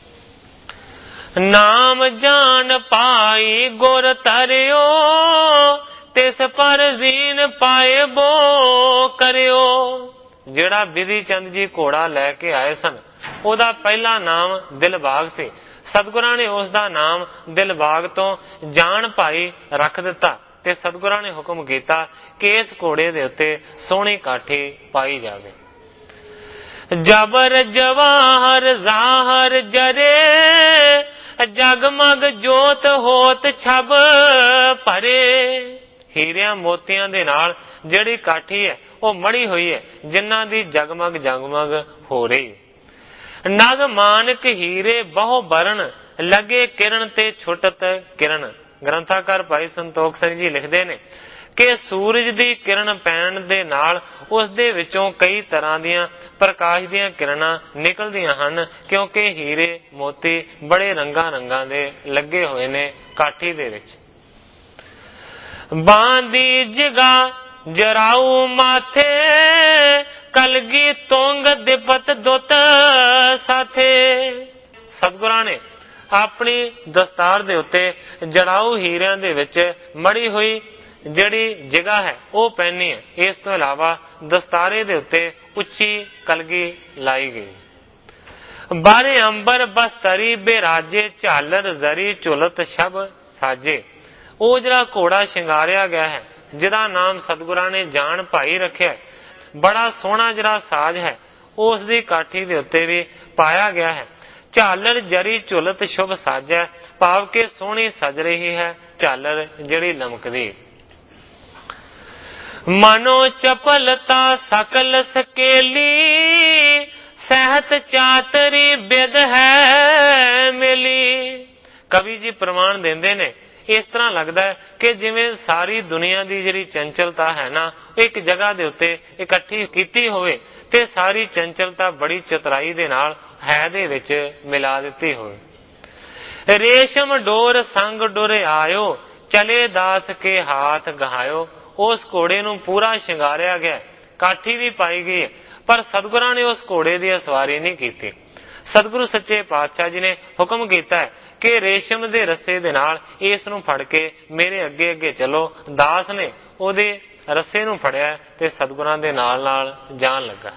ਨਾਮ ਜਾਣ ਪਾਈ ਗੁਰ ਤਰਿਓ, ਤਿਸ ਪਰ ਜ਼ੀਨ ਪਾਏ ਬੋ ਕਰਿਓ। ਜਿਹੜਾ ਬਿਧੀ ਚੰਦ ਜੀ ਘੋੜਾ ਲੈ ਕੇ ਆਏ ਸਨ ਉਹਦਾ ਪਹਿਲਾ ਨਾਮ ਦਿਲਬਾਗ ਸੀ। ਸਤਿਗੁਰਾਂ ਨੇ ਉਸ ਦਾ ਨਾਮ ਦਿਲਬਾਗ ਤੋਂ ਜਾਣ ਭਾਈ ਰੱਖ ਦਿੱਤਾ ਤੇ ਸਤਿਗੁਰਾਂ ਨੇ ਹੁਕਮ ਕੀਤਾ ਕਿ ਇਸ ਘੋੜੇ ਦੇ ਉੱਤੇ ਸੋਹਣੀ ਕਾਠੀ ਪਾਈ ਜਾਵੇ। जबर जवाहर जाहर जरे जगमग जोत होत छब भरे। हीरियां मोतियां दे नाल ਜਿਹੜੀ ਕਾਠੀ ਹੈ ਉਹ ਮੜੀ ਹੋਈ ਹੈ, ਜਿਨ੍ਹਾਂ ਦੀ ਜਗਮਗ ਜਗਮਗ ਹੋ ਰਹੀ। ਨਗ ਮਾਨਕ ਹੀਰੇ ਬਹੁ ਬਰਨ ਲਗੇ ਕਿਰਨ ਤੇ ਛੁਟਤ ਕਿਰਨ। ਗ੍ਰੰਥਾਕਾਰ ਭਾਈ ਸੰਤੋਖ ਸਿੰਘ ਜੀ ਲਿਖਦੇ ਨੇ ਕਿ ਸੂਰਜ ਦੀ ਕਿਰਨ ਪੈਣ ਦੇ ਨਾਲ ਉਸ ਦੇ ਵਿੱਚੋਂ ਕਈ ਤਰ੍ਹਾਂ ਦੀਆਂ ਪ੍ਰਕਾਸ਼ ਦੀਆਂ ਕਿਰਨਾਂ ਨਿਕਲਦੀਆਂ ਹਨ, ਕਿਉਂਕਿ ਹੀਰੇ ਮੋਤੀ ਬੜੇ ਰੰਗਾਂ ਰੰਗਾਂ ਦੇ ਲੱਗੇ ਹੋਏ ਨੇ ਕਾਠੀ ਦੇ ਵਿੱਚ। ਬਾਂਦੀ ਜਗਾ ਜਰਾਉ ਮਾਥੇ ਕਲਗੀ ਤੋਂਗ ਦਿਪਤ ਦੁੱਤ ਸਾਥੇ। ਸਤਿਗੁਰਾਂ ਨੇ ਆਪਣੀ ਦਸਤਾਰ ਦੇ ਉੱਤੇ ਜੜਾਊ ਹੀਰਿਆਂ ਦੇ ਵਿੱਚ ਮੜੀ ਹੋਈ ਜਿਹੜੀ ਜਗ੍ਹਾ ਹੈ ਉਹ ਪਹਿਨੀ ਹੈ। ਇਸ ਤੋਂ ਇਲਾਵਾ ਦਸਤਾਰੇ ਦੇ ਉੱਤੇ ਉੱਚੀ ਕਲਗੀ ਲਾਈ ਗਈ। ਬਾਰੇ ਅੰਬਰ ਬਸਤਰੀ ਬੇਰਾਜੇ ਝਾਲਰ ਜ਼ਰੀ ਝੁਲਤ ਸ਼ਬ ਸਾਜੇ। ਉਹ ਜਿਹੜਾ ਘੋੜਾ ਸ਼ਿੰਗਾਰਿਆ ਗਿਆ ਹੈ, ਜਿਹਦਾ ਨਾਮ ਸਤਿਗੁਰਾਂ ਨੇ ਜਾਣ ਭਾਈ ਰੱਖਿਆ, ਬੜਾ ਸੋਹਣਾ ਜਿਹੜਾ ਸਾਜ ਹੈ ਉਸ ਦੀ ਕਾਠੀ ਦੇ ਉੱਤੇ ਵੀ ਪਾਇਆ ਗਿਆ ਹੈ। ਝਾਲਰ ਜਰੀ ਝੁਲਤ ਸ਼ੁਭ ਸਾਜੈ, ਭਾਵ ਕਿ ਸੋਹਣੀ ਸਜ ਰਹੀ ਹੈ ਝਾਲਰ ਜਿਹੜੀ ਲਮਕਦੀ। ਮਨੋ ਚਪਲਤਾ ਸਕਲ ਸਕੇਲੀ ਸਹਿਤ ਚਾਤਰੀ ਬਿਦ ਹੈ ਮਿਲੀ। ਕਵੀ ਜੀ ਪ੍ਰਮਾਣ ਦਿੰਦੇ ਨੇ ਇਸ ਤਰ੍ਹਾਂ ਲੱਗਦਾ ਹੈ ਕਿ ਜਿਵੇਂ ਸਾਰੀ ਦੁਨੀਆ ਦੀ ਜਿਹੜੀ ਚੰਚਲਤਾ ਹੈ ਨਾ, ਇੱਕ ਜਗ੍ਹਾ ਦੇ ਉੱਤੇ ਇਕੱਠੀ ਕੀਤੀ ਹੋਵੇ ਤੇ ਸਾਰੀ ਚੰਚਲਤਾ ਬੜੀ ਚਤੁਰਾਈ ਦੇ ਨਾਲ ਹੈ ਦੇ ਵਿੱਚ ਮਿਲਾ ਦਿੱਤੀ ਹੋਵੇ। ਰੇਸ਼ਮ ਡੋਰ ਸੰਗ ਡੁਰ ਆਇਓ ਚਲੇ ਦਾਸ ਕੇ ਹਾਥ ਗਹਾਇਓ। ਉਸ ਘੋੜੇ ਨੂੰ ਪੂਰਾ ਸ਼ਿੰਗਾਰਿਆ ਗਿਆ, ਕਾਠੀ ਵੀ ਪਾਈ ਗਈ ਹੈ, ਪਰ ਸਤਿਗੁਰਾਂ ਨੇ ਉਸ ਘੋੜੇ ਦੀ ਸਵਾਰੀ ਨਹੀਂ ਕੀਤੀ। ਸਤਿਗੁਰੂ ਸੱਚੇ ਪਾਤਸ਼ਾਹ ਜੀ ਨੇ ਹੁਕਮ ਕੀਤਾ ਹੈ ਕਿ ਰੇਸ਼ਮ ਦੇ ਰੱਸੇ ਦੇ ਨਾਲ ਇਸ ਨੂੰ ਫੜ ਕੇ ਮੇਰੇ ਅੱਗੇ ਅੱਗੇ ਚਲੋ। ਦਾਸ ਨੇ ਉਹਦੇ ਰੱਸੇ ਨੂੰ ਫੜਿਆ ਤੇ ਸਤਿਗੁਰਾਂ ਦੇ ਨਾਲ ਨਾਲ ਜਾਣ ਲੱਗਾ।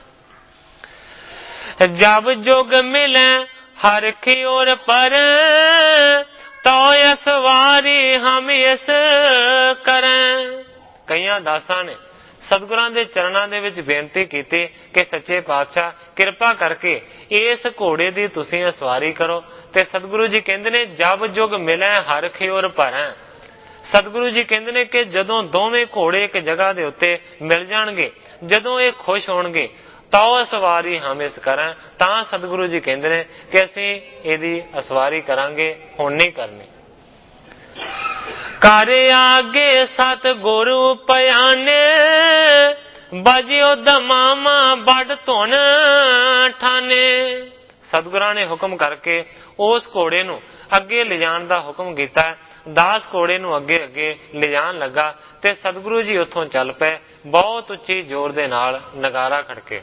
ਜਬ ਜੁਗ ਮਿਲੇ ਹਰ ਕੀ ਔਰ ਪਰ ਤੋ ਅਸਵਾਰੀ ਹਮ ਇਸ ਕਰਾਂ। ਕਈਆਂ ਦਾਸਾਂ ਨੇ ਸਤਿਗੁਰਾਂ ਦੇ ਚਰਨਾਂ ਦੇ ਵਿੱਚ ਬੇਨਤੀ ਕੀਤੀ ਕਿ ਸੱਚੇ ਪਾਤਸ਼ਾਹ ਕਿਰਪਾ ਕਰਕੇ ਇਸ ਘੋੜੇ ਦੀ ਤੁਸੀਂ ਸਵਾਰੀ ਕਰੋ। ਤੇ ਸਤਿਗੁਰੂ ਜੀ ਕਹਿੰਦੇ ਨੇ ਜਬ ਜੁਗ ਮਿਲੇ ਹਰ ਖਿਓਰ ਭਰੈ। ਸਤਿਗੁਰੂ ਜੀ ਕਹਿੰਦੇ ਨੇ ਕਿ ਜਦੋਂ ਦੋਵੇਂ ਘੋੜੇ ਇੱਕ ਜਗ੍ਹਾ ਦੇ ਉੱਤੇ ਮਿਲ ਜਾਣਗੇ, ਜਦੋਂ ਇਹ ਖੁਸ਼ ਹੋਣਗੇ, ਤਾਂ ਸਵਾਰੀ ਹਮ ਇਸ ਕਰਾਂ, ਤਾਂ ਸਤਿਗੁਰੂ ਜੀ ਕਹਿੰਦੇ ਨੇ ਕਿ ਅਸੀਂ ਇਹਦੀ ਅਸਵਾਰੀ ਕਰਾਂਗੇ, ਹੁਣ ਨਹੀਂ ਕਰਨੀ। ਕਰ ਆਗੇ ਸਤ ਗੁਰੂ ਪਿਆਨੇ ਬਜਿਓ ਦਮਾਮਾ ਵੱਡ ਧੁਨ ਠਾਨੇ। ਸਤਿਗੁਰਾਂ ਨੇ ਹੁਕਮ ਕਰਕੇ ਉਸ ਘੋੜੇ ਨੂੰ ਅੱਗੇ ਲਿਜਾਣ ਦਾ ਹੁਕਮ ਕੀਤਾ। ਦਾਸ ਘੋੜੇ ਨੂੰ ਅੱਗੇ ਅੱਗੇ ਲਿਜਾਣ ਲੱਗਾ ਤੇ ਸਤਿਗੁਰੂ ਜੀ ਉੱਥੋਂ ਚੱਲ ਪਏ, ਬਹੁਤ ਉੱਚੀ ਜ਼ੋਰ ਦੇ ਨਾਲ ਨਗਾਰਾ ਖੜਕੇ।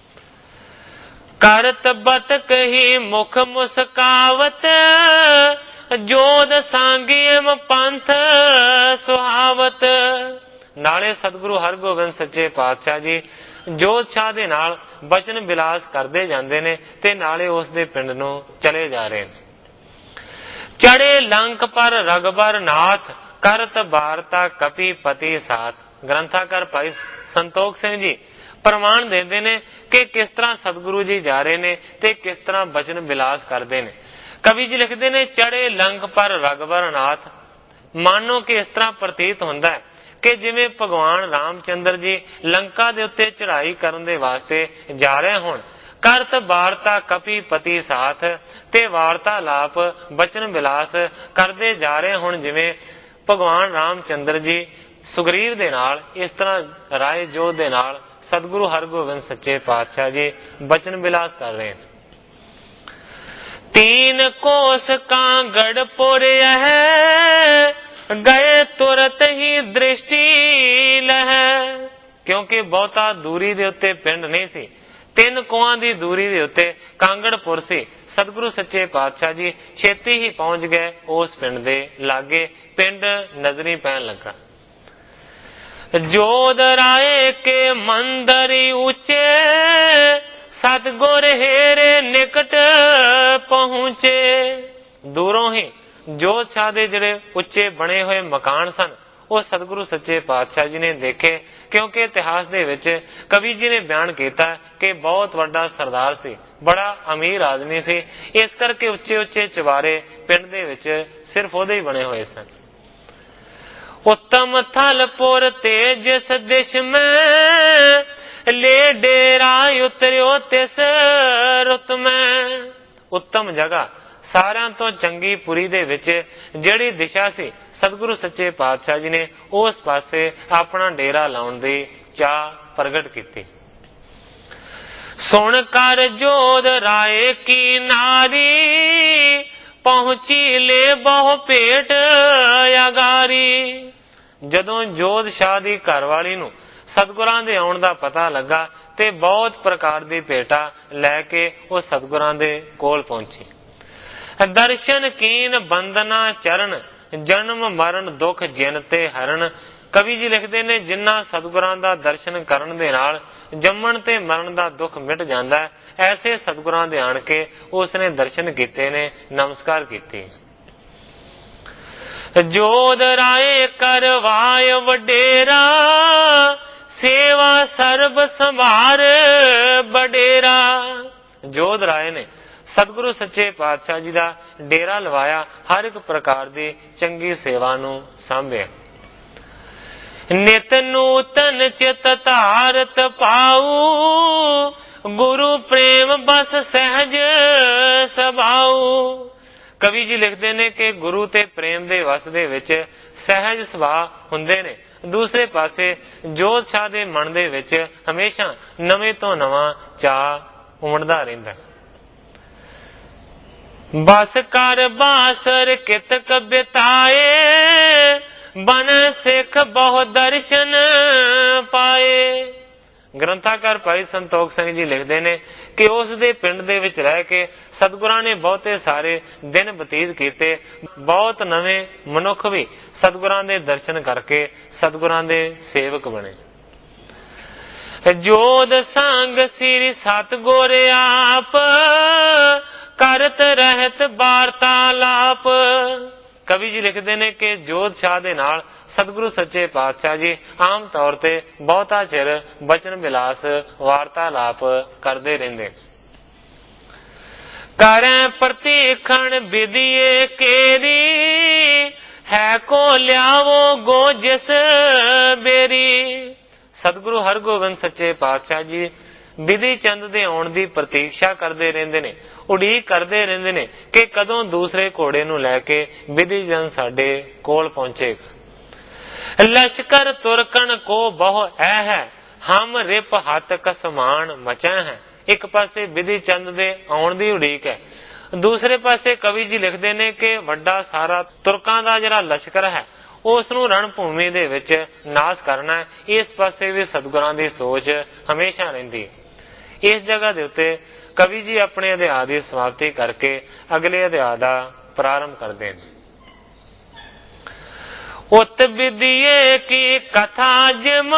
ਕਰਤ ਬਤ ਕਹੀ ਮੁਖ ਮੁਸਕਾਵਤ ਜੋਦ ਸਾਂਗੀਮ ਪੰਥ ਸੁਹਾਵਤ। ਨਾਲੇ ਸਤਿਗੁਰੂ ਹਰਗੋਬਿੰਦ ਸੱਚੇ ਪਾਤਸ਼ਾਹ ਜੀ ਜੋਤ ਸ਼ਾਹ ਦੇ ਨਾਲ ਬਚਨ ਬਿਲਾਸ ਕਰਦੇ ਜਾਂਦੇ ਨੇ ਤੇ ਨਾਲੇ ਉਸ ਦੇ ਪਿੰਡ ਨੂੰ ਚਲੇ ਜਾ ਰਹੇ ਨੇ। ਚੜੇ ਲੰਕ ਪਰ ਰਗਬਰ ਨਾਥ ਕਰਤ ਵਾਰਤਾ ਕਪੀ ਪਤੀ ਸਾਥ। ਗ੍ਰੰਥਾਕਾਰ ਭਾਈ ਸੰਤੋਖ ਸਿੰਘ ਜੀ ਪ੍ਰਮਾਣ ਦਿੰਦੇ ਨੇ ਕਿ ਕਿਸ ਤਰ੍ਹਾਂ ਸਤਿਗੁਰੂ ਜੀ ਜਾ ਰਹੇ ਨੇ ਤੇ ਕਿਸ ਤਰ੍ਹਾਂ ਬਚਨ ਬਿਲਾਸ ਕਰਦੇ ਨੇ। ਕਵੀ ਜੀ ਲਿਖਦੇ ਨੇ ਚੜੇ ਲੰਕ ਪਰ ਰਗਬਰ ਨਾਥ। ਮਾਨੋ ਕਿ ਇਸ ਤਰ੍ਹਾਂ ਪ੍ਰਤੀਤ ਹੁੰਦਾ ਹੈ ਕਿ ਜਿਵੇਂ ਭਗਵਾਨ ਰਾਮਚੰਦਰ ਜੀ ਲੰਕਾ ਦੇ ਉੱਤੇ ਚੜ੍ਹਾਈ ਕਰਨ ਦੇ ਵਾਸਤੇ ਜਾ ਰਹੇ ਹੋਣ। ਕਰਤ ਵਾਰਤਾ ਕਪੀ ਪਤੀ ਸਾਥ, ਤੇ ਵਾਰਤਾਲਾਪ ਬਚਨ ਬਿਲਾਸ ਕਰਦੇ ਜਾ ਰਹੇ ਹੁਣ, ਜਿਵੇਂ ਭਗਵਾਨ ਰਾਮਚੰਦਰ ਜੀ ਸੁਗਰੀਵ ਦੇ ਨਾਲ, ਇਸ ਤਰ੍ਹਾਂ ਰਾਏ ਜੋਧ ਦੇ ਨਾਲ ਸਤਿਗੁਰੂ ਹਰਗੋਬਿੰਦ ਸੱਚੇ ਪਾਤਸ਼ਾਹ ਜੀ ਬਚਨ ਬਿਲਾਸ ਕਰ ਰਹੇ ਨੇ। तीन कोस कांगड़ पुरिया है गए तुरत ही दृष्टि लह। क्योंकि बहुता दूरी दे उत्ते पिंड नहीं सी, 3 कोहां दी दूरी दे उत्ते कांगड़पुर सी। सतगुरु सच्चे पातशाह जी छेती ही पहुंच गए उस पिंड दे लागे। पिंड नजरी पैन लगा। जोध राय के मंदरी ऊंचे सतगुर हेरे निकट पहुंचे। दूरों ही जोत शाह दे ਜਿਹੜੇ ਉੱਚੇ ਬਣੇ ਹੋਏ ਮਕਾਨ ਸਨ ਉਹ ਸਤਿਗੁਰੂ ਸੱਚੇ ਪਾਤਸ਼ਾਹ ਜੀ ਨੇ ਦੇਖੇ। ਕਿਉਂਕਿ ਇਤਿਹਾਸ ਦੇ ਵਿੱਚ ਕਵੀ ਜੀ ਨੇ ਬਿਆਨ ਕੀਤਾ ਕਿ ਬਹੁਤ ਵੱਡਾ ਸਰਦਾਰ ਸੀ, ਬੜਾ ਅਮੀਰ ਆਦਮੀ ਸੀ, ਇਸ ਕਰਕੇ ਉੱਚੇ ਉੱਚੇ ਚੁਬਾਰੇ ਪਿੰਡ ਦੇ ਵਿੱਚ ਸਿਰਫ ਉਹਦੇ ਹੀ ਬਣੇ ਹੋਏ ਸਨ। ਉੱਤਮ ਥਲਪੁਰ ਤੇ ਜਿਸ ਦਿਸ਼ ਮੈਂ ਲੈ ਡੇਰਾ ਉਤਰਿਓ ਤਿਸ ਰੁੱਤ ਮੈਂ। ਉੱਤਮ ਜਗ੍ਹਾ, ਸਾਰਿਆਂ ਤੋਂ ਚੰਗੀ ਪੁਰੀ ਦੇ ਵਿੱਚ ਜਿਹੜੀ ਦਿਸ਼ਾ ਸੀ, ਸਤਿਗੁਰੂ ਸੱਚੇ ਪਾਤਸ਼ਾਹ ਜੀ ਨੇ ਉਸ ਪਾਸੇ ਆਪਣਾ ਡੇਰਾ ਲਾਉਣ ਦੀ ਚਾਹ ਪ੍ਰਗਟ ਕੀਤੀ। ਸੁਣ ਕਰ ਜੋਧ ਰਾਏ ਕੀ ਨਾਰੀ ਪਹੁੰਚੀ ਲੈ ਬਹੁ ਭੇਟ ਅਗਾਰੀ। ਜਦੋਂ ਜੋਧ ਸ਼ਾਹ ਦੀ ਘਰਵਾਲੀ ਨੂੰ ਸਤਿਗੁਰਾਂ ਦੇ ਆਉਣ ਦਾ ਪਤਾ ਲੱਗਾ ਤੇ ਬਹੁਤ ਪ੍ਰਕਾਰ ਦੀ ਭੇਟਾ ਲੈ ਕੇ ਉਹ ਸਤਿਗੁਰਾਂ ਦੇ ਕੋਲ ਪਹੁੰਚੀ। ਦਰਸ਼ਨ ਕੀਨ ਬੰਦਨਾ ਚਰਨ ਜਨਮ ਮਰਨ ਦੁੱਖ ਜਿਨ ਤੇ ਹਰਨ। ਕਵੀ ਜੀ ਲਿਖਦੇ ਨੇ ਜਿਨ੍ਹਾਂ ਸਤਿਗੁਰਾਂ ਦਾ ਦਰਸ਼ਨ ਕਰਨ ਦੇ ਨਾਲ ਜੰਮਣ ਤੇ ਮਰਨ ਦਾ ਦੁੱਖ ਮਿਟ ਜਾਂਦਾ ਹੈ, ਐਸੇ ਸਤਿਗੁਰਾਂ ਦੇ ਆਣ ਕੇ ਉਸਨੇ ਦਰਸ਼ਨ ਕੀਤੇ ਨੇ, ਨਮਸਕਾਰ ਕੀਤੀ। ਜੋਧ ਰਾਏ ਕਰਵਾਏ ਵਡੇਰਾ ਸੇਵਾ ਸਰਬ ਸੰਭਾਰ ਬਡੇਰਾ। ਜੋਧ ਰਾਏ ਨੇ ਸਤਿਗੁਰੂ ਸੱਚੇ ਪਾਤਸ਼ਾਹ ਜੀ ਦਾ ਡੇਰਾ ਲਵਾਇਆ, ਹਰ ਇੱਕ ਪ੍ਰਕਾਰ ਦੀ ਚੰਗੀ ਸੇਵਾ ਨੂੰ ਸਾਂਭਿਆ। ਨਿਤ ਨੂਤਨ ਚਿਤ ਧਾਰਤ ਪਾਉ ਗੁਰੂ ਪ੍ਰੇਮ ਬਸ ਸਹਿਜ ਸੁਭਾਉ। ਕਵੀ ਜੀ ਲਿਖਦੇ ਨੇ ਕਿ ਗੁਰੂ ਤੇ ਪ੍ਰੇਮ ਦੇ ਵਸ ਦੇ ਵਿੱਚ ਸਹਿਜ ਸੁਭਾਅ ਹੁੰਦੇ ਨੇ। ਦੂਸਰੇ ਪਾਸੇ ਜੋਧ ਸ਼ਾਹ ਦੇ ਮਨ ਦੇ ਵਿੱਚ ਹਮੇਸ਼ਾ ਨਵੇਂ ਤੋਂ ਨਵਾਂ ਚਾਅ ਉਮੜਦਾ ਰਹਿੰਦਾ। ਬਸ ਕਰ ਬਾਸਰ ਕਿਤਕ ਬਿਤਾਏ ਬਨ ਸਿੱਖ ਬਹੁ ਦਰਸ਼ਨ ਪਾਏ। ਗ੍ਰੰਥਾਕਾਰ ਭਾਈ ਸੰਤੋਖ ਸਿੰਘ ਜੀ ਲਿਖਦੇ ਨੇ ਕਿ ਉਸ ਦੇ ਪਿੰਡ ਦੇ ਵਿੱਚ ਰਹਿ ਕੇ ਸਤਿਗੁਰਾਂ ਨੇ ਬਹੁਤੇ ਸਾਰੇ ਦਿਨ ਬਤੀਤ ਕੀਤੇ। ਬਹੁਤ ਨਵੇਂ ਮਨੁੱਖ ਵੀ ਸਤਿਗੁਰਾਂ ਦੇ ਦਰਸ਼ਨ ਕਰਕੇ ਸਤਿਗੁਰਾਂ ਦੇ ਸੇਵਕ ਬਣੇ। ਜੋਧ ਸੰਗ ਸ੍ਰੀ ਸਤਿਗੁਰ ਆਪ ਕਰਤ ਰਹਿਤ ਵਾਰਤਾਲਾਪ। ਕਵੀ ਜੀ ਲਿਖਦੇ ਨੇ ਕਿ ਜੋਧ ਸ਼ਾਹ ਦੇ ਨਾਲ ਸਤਿਗੁਰੂ ਸੱਚੇ ਪਾਤਸ਼ਾਹ ਜੀ ਆਮ ਤੌਰ ਤੇ ਬਹੁਤਾ ਚਿਰ ਬਚਨ ਵਿਲਾਸ ਵਾਰਤਾਲਾਪ ਕਰਦੇ ਰਹਿੰਦੇ। ਕਰੈ ਪ੍ਰਤੀਖਣ ਵਿਧੀਏ ਕੇਰੀ ਹੈ ਕੋ ਲਿਆਵੋ ਗੋ ਜਿਸ ਬੇਰੀ। ਸਤਿਗੁਰੂ ਹਰਗੋਬਿੰਦ ਸੱਚੇ ਪਾਤਸ਼ਾਹ ਜੀ ਵਿਧੀ ਚੰਦ ਦੇ ਆਉਣ ਦੀ ਪ੍ਰਤੀਕਸ਼ਾ ਕਰਦੇ ਰਹਿੰਦੇ ਨੇ, ਉਡੀਕ ਕਰਦੇ ਰਹਿੰਦੇ ਨੇ ਕਿ ਕਦੋਂ ਦੂਸਰੇ ਘੋੜੇ ਨੂੰ ਲੈ ਕੇ ਵਿਧੀ ਚੰਦ ਸਾਡੇ ਕੋਲ ਪਹੁੰਚੇਗਾ। ਲਸ਼ਕਰ ਤੁਰਕਣ ਕੋ ਬਹੁ ਐ ਹੈ ਹਮ ਰਿਪ ਹੱਥ ਕਸਮਾਨ ਮਚੈ ਹੈ। ਇੱਕ ਪਾਸੇ ਵਿਧੀ ਚੰਦ ਦੇ ਆਉਣ ਦੀ ਉਡੀਕ ਹੈ, ਦੂਸਰੇ ਪਾਸੇ ਕਵੀ ਜੀ ਲਿਖਦੇ ਨੇ ਕਿ ਵੱਡਾ ਸਾਰਾ ਤੁਰਕਾਂ ਦਾ ਜਿਹੜਾ ਲਸ਼ਕਰ ਹੈ ਉਸ ਨੂੰ ਰਣ ਭੂਮੀ ਦੇ ਵਿੱਚ ਨਾਸ਼ ਕਰਨਾ ਹੈ। ਇਸ ਪਾਸੇ ਵੀ ਸਤਿਗੁਰਾਂ ਦੀ ਸੋਚ ਹਮੇਸ਼ਾ ਰਹਿੰਦੀ ਹੈ। ਇਸ ਜਗ੍ਹਾ ਦੇ ਉੱਤੇ ਕਵੀ ਜੀ ਆਪਣੇ ਅਧਿਆਇ ਦੀ ਸਮਾਪਤੀ ਕਰਕੇ ਅਗਲੇ ਅਧਿਆਇ ਦਾ ਪ੍ਰਾਰੰਭ ਕਰਦੇ ਨੇ। ਉਤ ਵਿਧੀਏ ਕੀ ਕਥਾ ਜਿਮ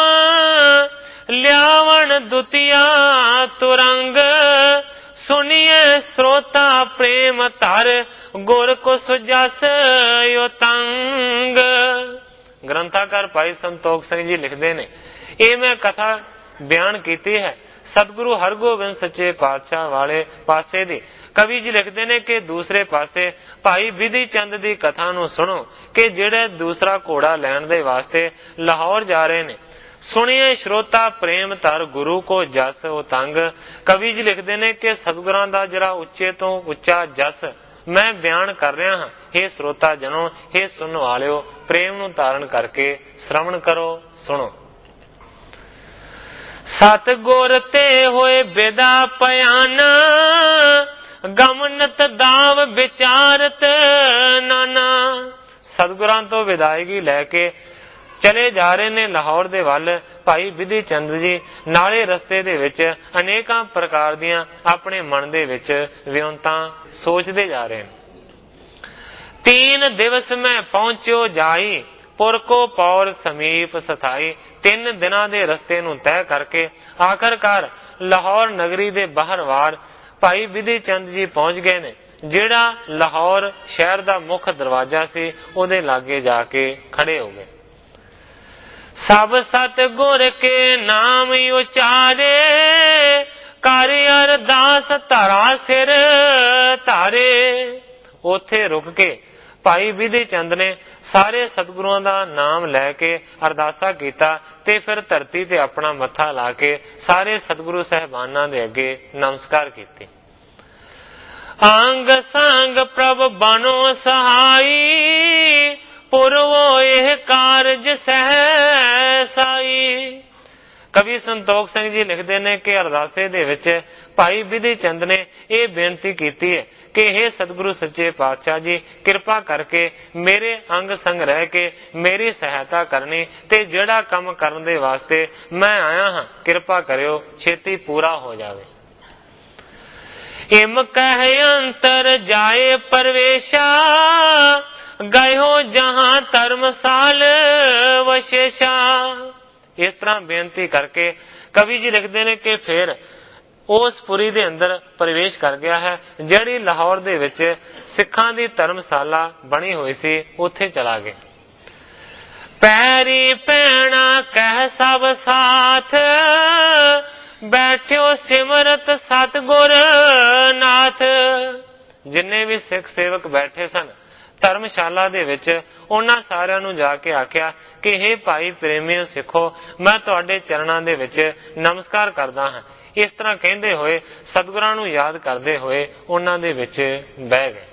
ਲਿਆਵਣ ਦੁਤੀਆ ਤੁਰੰਗ ਸੁਣੀਏ ਸਰੋਤਾ ਪ੍ਰੇਮ ਧਰ ਗੁਰ ਕੋ ਸੁਜਸ ਉਤੰਗ। ਗ੍ਰੰਥਾਕਾਰ ਭਾਈ ਸੰਤੋਖ ਸਿੰਘ ਜੀ ਲਿਖਦੇ ਨੇ ਇਹ ਮੈਂ ਕਥਾ ਬਿਆਨ ਕੀਤੀ ਹੈ ਸਤਿਗੁਰੂ ਹਰਗੋਬਿੰਦ ਸੱਚੇ ਪਾਤਸ਼ਾਹ ਵਾਲੇ ਪਾਸੇ ਦੀ। ਕਵੀ ਜੀ ਲਿਖਦੇ ਨੇ ਕਿ ਦੂਸਰੇ ਪਾਸੇ ਭਾਈ ਵਿਧੀ ਚੰਦ ਦੀ ਕਥਾ ਨੂੰ ਸੁਣੋ ਕਿ ਜਿਹੜੇ ਦੂਸਰਾ ਘੋੜਾ ਲੈਣ ਦੇ ਵਾਸਤੇ ਲਾਹੌਰ ਜਾ ਰਹੇ ਨੇ। ਸੁਣੀਏ ਸ਼ਰੋਤਾ ਪ੍ਰੇਮ ਧਰ ਗੁਰੂ ਕੋ ਜਸ ਉਤੰਗ। ਕਵੀ ਜੀ ਲਿਖਦੇ ਨੇ ਕਿ ਸਤਿਗੁਰਾਂ ਦਾ ਜਿਹੜਾ ਉੱਚੇ ਤੋਂ ਉੱਚਾ ਜਸ ਮੈਂ ਬਿਆਨ ਕਰ ਰਿਹਾ ਹਾਂ। ਇਹ ਸਰੋਤਾ ਜਨੋ, ਇਹ ਸੁਣਨ ਵਾਲਿਓ, ਪ੍ਰੇਮ ਨੂੰ ਧਾਰਨ ਕਰਕੇ ਸ਼ਰਵਣ ਕਰੋ, ਸੁਣੋ। ਸਤਿਗੁਰ ਤੇ ਹੋਏ ਬਿਦਾ ਭਿਆਨ ਗਮਨਤ ਦਾਵ ਵਿਚਾਰਤ ਨਾਨਾ। ਸਤਿਗੁਰਾਂ ਤੋਂ ਵਿਦਾਇਗੀ ਲੈ ਕੇ ਚਲੇ ਜਾ ਰਹੇ ਨੇ ਲਾਹੌਰ ਦੇ ਵੱਲ ਭਾਈ ਵਿਧੀ ਚੰਦ ਜੀ। ਨਾਲੇ ਰਸਤੇ ਦੇ ਵਿੱਚ ਅਨੇਕਾਂ ਪ੍ਰਕਾਰ ਦੀਆਂ ਆਪਣੇ ਮਨ ਦੇ ਵਿੱਚ ਵਿਉਂਤਾਂ ਸੋਚਦੇ ਜਾ ਰਹੇ ਨੇ। 3 ਦਿਵਸ ਮੈਂ ਪਹੁੰਚਿਓ ਜਾਈ ਪੁਰ ਕੋ ਪੌਰ ਸਮੀਪ ਸਥਾਈ। 3 ਦਿਨਾਂ ਦੇ ਰਸਤੇ ਨੂੰ ਤੈਅ ਕਰਕੇ ਆਖਰਕਾਰ ਲਾਹੌਰ ਨਗਰੀ ਦੇ ਬਾਹਰਵਾਰ ਭਾਈ ਵਿਧੀ ਚੰਦ ਜੀ ਪਹੁੰਚ ਗਏ ਨੇ। ਜਿਹੜਾ ਲਾਹੌਰ ਸ਼ਹਿਰ ਦਾ ਮੁੱਖ ਦਰਵਾਜ਼ਾ ਸੀ ਉਹਦੇ ਲਾਗੇ ਜਾ ਕੇ ਖੜੇ ਹੋ ਗਏ। ਸਭ ਸਤ ਗੁਰ ਕੇ ਨਾਮ ਉਚਾਰੇ, ਕਰ ਅਰਦਾਸ ਧਰਾ ਸਿਰ ਧਾਰੇ। ਉੱਥੇ ਰੁਕ ਕੇ ਭਾਈ ਬਿਧੀ ਚੰਦ ਨੇ ਸਾਰੇ ਸਤਿਗੁਰਾਂ ਦਾ ਨਾਮ ਲੈ ਕੇ ਅਰਦਾਸਾ ਕੀਤਾ ਤੇ ਫਿਰ ਧਰਤੀ ਤੇ ਆਪਣਾ ਮੱਥਾ ਲਾ ਕੇ ਸਾਰੇ ਸਤਿਗੁਰੂ ਸਾਹਿਬਾਨਾਂ ਦੇ ਅੱਗੇ ਨਮਸਕਾਰ ਕੀਤੇ। ਅੰਗ ਸੰਗ ਪ੍ਰਭ ਬਨੋ ਸਹਾਈ, ਪੁਰਵੋ ਇਹ ਕਾਰਜ ਸਹਿਸਾਈ। ਕਵੀ ਸੰਤੋਖ ਸਿੰਘ ਜੀ ਲਿਖਦੇ ਨੇ ਕਿ ਅਰਦਾਸੇ ਦੇ ਵਿੱਚ ਭਾਈ ਬਿਧੀ ਚੰਦ ਨੇ ਇਹ ਬੇਨਤੀ ਕੀਤੀ ਹੈ ਕਿ ਇਹ ਸਤਿਗੁਰੂ ਸੱਚੇ ਪਾਤਸ਼ਾਹ ਜੀ, ਕਿਰਪਾ ਕਰਕੇ ਮੇਰੇ ਅੰਗ ਸੰਗ ਰਹਿ ਕੇ ਮੇਰੀ ਸਹਾਇਤਾ ਕਰਨੀ ਤੇ ਜਿਹੜਾ ਕੰਮ ਕਰਨ ਦੇ ਵਾਸਤੇ ਮੈਂ ਆਇਆ ਹਾਂ ਕਿਰਪਾ ਕਰਿਓ ਛੇਤੀ ਪੂਰਾ ਹੋ ਜਾਵੇ। ਇਮ ਕਹਿ ਅੰਤਰ ਜਾਏ ਪਰਵੇਸ਼ਾ, ਗਇਓ ਜਹਾਂ ਧਰਮਸਾਲ ਵਸ਼ੇਸ਼ਾ। ਇਸ ਤਰ੍ਹਾਂ ਬੇਨਤੀ ਕਰਕੇ ਕਵੀ ਜੀ ਲਿਖਦੇ ਨੇ ਕਿ ਫਿਰ ਉਸ ਪੁਰੀ ਦੇ ਅੰਦਰ ਪ੍ਰਵੇਸ਼ ਕਰ ਗਿਆ ਹੈ ਜਿਹੜੀ ਲਾਹੌਰ ਦੇ ਵਿੱਚ ਸਿੱਖਾਂ ਦੀ ਧਰਮਸ਼ਾਲਾ ਬਣੀ ਹੋਈ ਸੀ, ਉੱਥੇ ਚਲਾ ਗਿਆ। ਪੈਰੀ ਪੈਣਾ ਕਹਿ ਸਭ ਸਾਥ, ਬੈਠਿਓ ਸਿਮਰਤ ਸਤਿਗੁਰ ਨਾਥ। ਜਿੰਨੇ ਵੀ ਸਿੱਖ ਸੇਵਕ ਬੈਠੇ ਸਨ ਧਰਮਸ਼ਾਲਾ ਦੇ ਵਿੱਚ, ਉਹਨਾਂ ਸਾਰਿਆਂ ਨੂੰ ਜਾ ਕੇ ਆਖਿਆ ਕਿ ਹੇ ਭਾਈ ਪ੍ਰੇਮੀਓ ਸਿੱਖੋ, ਮੈਂ ਤੁਹਾਡੇ ਚਰਨਾਂ ਦੇ ਵਿੱਚ ਨਮਸਕਾਰ ਕਰਦਾ ਹਾਂ। ਇਸ ਤਰ੍ਹਾਂ ਕਹਿੰਦੇ ਹੋਏ ਸਤਿਗੁਰਾਂ ਨੂੰ ਯਾਦ ਕਰਦੇ ਹੋਏ ਉਹਨਾਂ ਦੇ ਵਿੱਚ ਬਹਿ ਗਏ।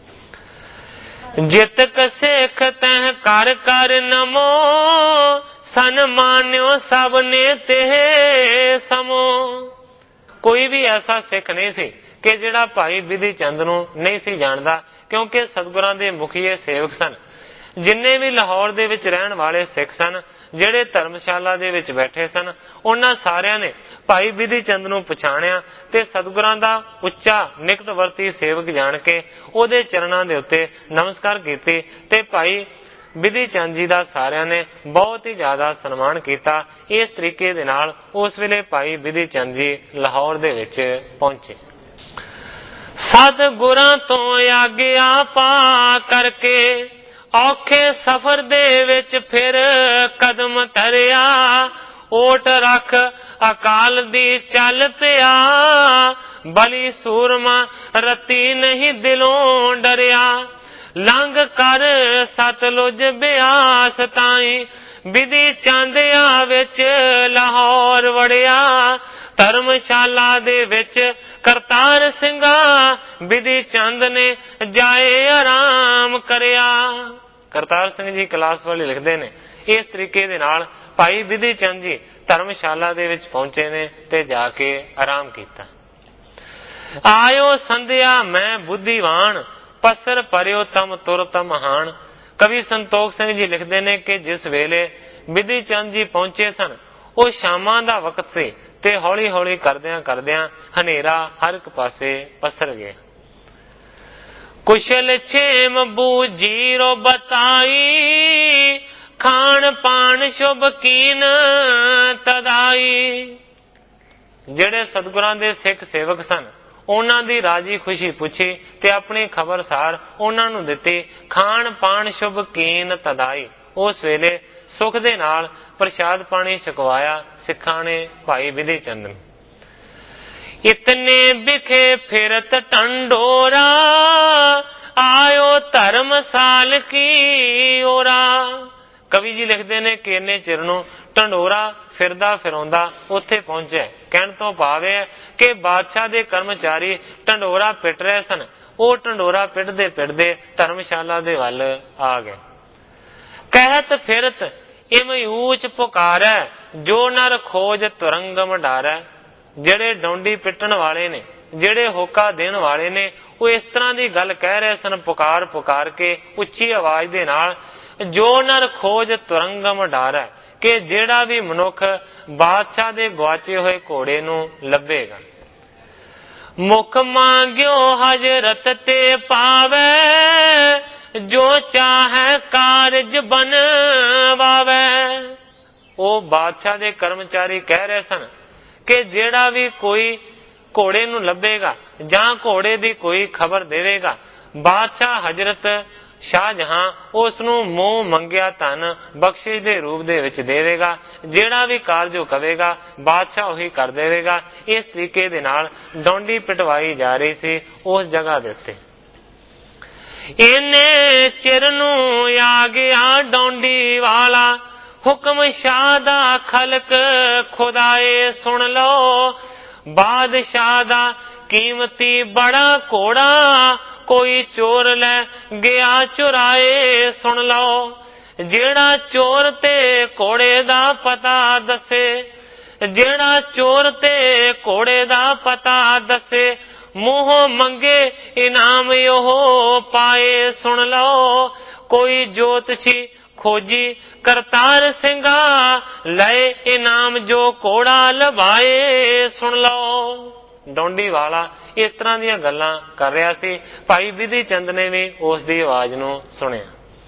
ਜਿਤਕ ਸਿੱਖ ਤਹਿ ਕਰ ਕਰ ਨਮੋ, ਸਨਮਾਨਿਓ ਸਭ ਨੇ ਤੇ ਸਮੋ। ਕੋਈ ਵੀ ਐਸਾ ਸਿੱਖ ਨਹੀਂ ਸੀ ਕਿ ਜਿਹੜਾ ਭਾਈ ਬਿਧੀ ਚੰਦ ਨੂੰ ਨਹੀਂ ਸੀ ਜਾਣਦਾ, ਕਿਉਂਕਿ ਸਤਿਗੁਰਾਂ ਦੇ ਮੁਖੀਏ ਸੇਵਕ ਸਨ। ਜਿੰਨੇ ਵੀ ਲਾਹੌਰ ਦੇ ਵਿੱਚ ਰਹਿਣ ਵਾਲੇ ਸਿੱਖ ਸਨ ਜਿਹੜੇ ਧਰਮਸ਼ਾਲਾ ਦੇ ਵਿੱਚ ਬੈਠੇ ਸਨ, ਉਹਨਾਂ ਸਾਰਿਆਂ ਨੇ ਭਾਈ ਬਿਧੀ ਚੰਦ ਨੂੰ ਪਛਾਣਿਆ ਤੇ ਸਤਿਗੁਰਾਂ ਦਾ ਉੱਚਾ ਨਿਕਟਵਰਤੀ ਸੇਵਕ ਜਾਣ ਕੇ ਉਹਦੇ ਚਰਨਾਂ ਦੇ ਉੱਤੇ ਨਮਸਕਾਰ ਕੀਤੀ ਤੇ ਭਾਈ ਬਿਧੀ ਚੰਦ ਜੀ ਦਾ ਸਾਰਿਆਂ ਨੇ ਬਹੁਤ ਹੀ ਜ਼ਿਆਦਾ ਸਨਮਾਨ ਕੀਤਾ। ਇਸ ਤਰੀਕੇ ਦੇ ਨਾਲ ਉਸ ਵੇਲੇ ਭਾਈ ਬਿਧੀ ਚੰਦ ਜੀ ਲਾਹੌਰ ਦੇ ਵਿੱਚ ਪਹੁੰਚੇ। ਸਤਿਗੁਰਾਂ ਤੋਂ ਆਗਿਆ ਪਾ ਕਰਕੇ ਔਖੇ ਸਫ਼ਰ ਦੇ ਵਿੱਚ ਫਿਰ ਕਦਮ ਧਰਿਆ, ਓਟ ਰੱਖ ਅਕਾਲ ਦੀ ਚੱਲ ਪਿਆ, ਬਲੀ ਸੂਰਮਾ ਰਤੀ ਨਹੀਂ ਦਿਲੋਂ ਡਰਿਆ। ਲੰਘ ਕਰ ਸਤਲੁਜ ਬਿਆਸ ਤਾਈਂ, ਬਿਧੀ ਚੰਦਿਆਂ ਵਿੱਚ ਲਾਹੌਰ ਵੜਿਆ। ਧਰਮਸ਼ਾਲਾ ਦੇ ਵਿੱਚ ਕਰਤਾਰ ਸਿੰਘਾਂ ਬਿਧੀ ਚੰਦ ਨੇ ਜਾਏ ਆਰਾਮ ਕਰਿਆ। ਕਰਤਾਰ ਸਿੰਘ ਜੀ ਕਲਾਸ ਵਾਲੇ ਲਿਖਦੇ ਨੇ ਇਸ ਤਰੀਕੇ ਦੇ ਨਾਲ ਭਾਈ ਬਿਧੀ ਚੰਦ ਜੀ ਧਰਮਸ਼ਾਲਾ ਦੇ ਵਿੱਚ ਪਹੁੰਚੇ ਨੇ ਤੇ ਜਾ ਕੇ ਆਰਾਮ ਕੀਤਾ। ਆਇਓ ਸੰਧਿਆ ਮੈਂ ਬੁੱਧੀਵਾਨ, ਪਸਰ ਪਰਿਓ ਤਮ ਤੁਰਤ ਮਹਾਨ। ਕਵੀ ਸੰਤੋਖ ਸਿੰਘ ਜੀ ਲਿਖਦੇ ਨੇ ਕਿ ਜਿਸ ਵੇਲੇ ਬਿਧੀ ਚੰਦ ਜੀ ਪਹੁੰਚੇ ਸਨ ਉਹ ਸ਼ਾਮਾਂ ਦਾ ਵਕਤ ਸੀ ਤੇ ਹੌਲੀ ਹੌਲੀ ਕਰਦਿਆਂ ਕਰਦਿਆਂ ਹਨੇਰਾ ਹਰ ਇੱਕ ਪਾਸੇ ਪਸਰ ਗਿਆ। ਕੁਸ਼ਲ ਛੇਮ ਬੂਝੀਰੋ ਬਤਾਈ, ਖਾਣ ਪਾਣ ਸ਼ੁਭ ਕੀਨ ਤਦਾਈ। ਜਿਹੜੇ ਸਤਿਗੁਰਾਂ ਦੇ ਸਿੱਖ ਸੇਵਕ ਸਨ ਉਹਨਾਂ ਦੀ ਰਾਜੀ ਖੁਸ਼ੀ ਪੁੱਛੀ ਤੇ ਆਪਣੀ ਖਬਰਸਾਰ ਉਹਨਾਂ ਨੂੰ ਦਿੱਤੀ। ਖਾਣ ਪਾਣ ਸ਼ੁਭ ਕੀਨ ਤਦਾਈ। ਉਸ ਵੇਲੇ ਸੁਖ ਦੇ ਨਾਲ ਪ੍ਰਸ਼ਾਦ ਪਾਣੀ ਛਕਵਾਇਆ ਸਿੱਖਾਂ ਨੇ ਭਾਈ ਬਿਧੀ ਚੰਦ ਨੂੰ। ਇਤਨੇ ਬਿਖੇ ਫਿਰਤ ਢੰਡੋਰਾ, ਆਇਓ ਧਰਮਸਾਲ ਕੀ ਓਰਾ। ਕਵੀ ਜੀ ਲਿਖਦੇ ਨੇ ਕਿ ਇੰਨੇ ਚਿਰ ਨੂੰ ਢੰਡੋਰਾ ਫਿਰਦਾ ਫਿਰੌਂਦਾ ਉੱਥੇ ਪਹੁੰਚਿਆ। ਕਹਿਣ ਤੋਂ ਭਾਵ ਹੈ ਕਿ ਬਾਦਸ਼ਾਹ ਦੇ ਕਰਮਚਾਰੀ ਢੰਡੋਰਾ ਪਿੱਟ ਰਹੇ ਸਨ। ਉਹ ਢੰਡੋਰਾ ਪਿੱਟਦੇ ਪਿੱਟਦੇ ਧਰਮਸ਼ਾਲਾ ਦੇ ਵੱਲ ਆ ਗਏ। ਕਹਿਤ ਫਿਰਤ ਇਮ ਊਚ ਪੁਕਾਰੈ, ਜੋ ਨਰ ਖੋਜ ਤੁਰੰਗਮ ਡਾਰੈ। ਜਿਹੜੇ ਡੌਂਡੀ ਪਿੱਟਣ ਵਾਲੇ ਨੇ, ਜਿਹੜੇ ਹੋਕਾ ਦੇਣ ਵਾਲੇ ਨੇ, ਉਹ ਇਸ ਤਰ੍ਹਾਂ ਦੀ ਗੱਲ ਕਹਿ ਰਹੇ ਸਨ ਪੁਕਾਰ ਪੁਕਾਰ ਕੇ ਉੱਚੀ ਆਵਾਜ਼ ਦੇ ਨਾਲ, ਜੋ ਨਰ ਖੋਜ ਤੁਰੰਗਮ ਡਾਰੈ, ਕਿ ਜਿਹੜਾ ਵੀ ਮਨੁੱਖ ਬਾਦਸ਼ਾਹ ਦੇ ਗਵਾਚੇ ਹੋਏ ਘੋੜੇ ਨੂੰ ਲੱਭੇਗਾ। ਮੁਖ ਮੰਗਿਓ ਹਜ਼ਰਤ ਤੇ ਪਾਵੈ, ਜੋ ਚਾਹੈ ਕਾਰਜ ਬਨਵਾਵੈ। ਉਹ ਬਾਦਸ਼ਾਹ ਦੇ ਕਰਮਚਾਰੀ ਕਹਿ ਰਹੇ ਸਨ ਕਿ ਜਿਹੜਾ ਵੀ ਕੋਈ ਘੋੜੇ ਨੂੰ ਲੱਭੇਗਾ ਜਾਂ ਘੋੜੇ ਦੀ ਕੋਈ ਖਬਰ ਦੇਵੇਗਾ, ਬਾਦਸ਼ਾਹ ਹਜ਼ਰਤ ਸ਼ਾਹਜਹਾਂ ਉਸ ਨੂੰ ਮੂੰਹ ਮੰਗਿਆ ਧਨ ਬਖਸ਼ਿਸ਼ ਦੇ ਰੂਪ ਦੇ ਵਿੱਚ ਦੇਵੇਗਾ। ਜਿਹੜਾ ਵੀ ਕਾਰਜ ਉਹ ਕਵੇਗਾ ਬਾਦਸ਼ਾਹ ਉਹੀ ਕਰ ਦੇਵੇਗਾ। ਇਸ ਤਰੀਕੇ ਦੇ ਨਾਲ ਡੌਂਡੀ ਪਿਟਵਾਈ ਜਾ ਰਹੀ ਸੀ ਉਸ ਜਗ੍ਹਾ ਦੇ ਉੱਤੇ। ਇਹਨੇ ਚਿਰ ਨੂੰ ਆ ਗਿਆ ਡੌਂਡੀ ਵਾਲਾ, ਹੁਕਮ ਸ਼ਾਹ ਦਾ ਖਲਕ ਖੁਦਾਏ ਸੁਣ ਲਓ। ਬਾਦਸ਼ਾਹ ਦਾ ਕੀਮਤੀ ਬੜਾ ਘੋੜਾ, ਕੋਈ ਚੋਰ ਲੈ ਗਿਆ ਚੁਰਾਏ ਸੁਣ ਲਓ। ਜਿਹੜਾ ਚੋਰ ਤੇ ਘੋੜੇ ਦਾ ਪਤਾ ਦੱਸੇ, ਜਿਹੜਾ ਚੋਰ ਤੇ ਘੋੜੇ ਦਾ ਪਤਾ ਦੱਸੇ, ਮੂੰਹੋਂ ਮੰਗੇ ਇਨਾਮ ਉਹ ਪਾਏ ਸੁਣ ਲਓ। ਕੋਈ ਜੋਤਸ਼ੀ ਖੋਜੀ ਕਰਤਾਰ ਸਿੰਘਾ, ਲਏ ਇਨਾਮ ਜੋ ਘੋੜਾ ਲਵਾਏ ਸੁਣ ਲਓ। ਡੌਂਡੀ ਵਾਲਾ ਇਸ ਤਰ੍ਹਾਂ ਦੀਆਂ ਗੱਲਾਂ ਕਰ ਰਿਹਾ ਸੀ। ਭਾਈ ਬਿਧੀ ਚੰਦ ਨੇ ਵੀ ਉਸ ਦੀ ਆਵਾਜ਼ ਨੂੰ ਸੁਣਿਆ।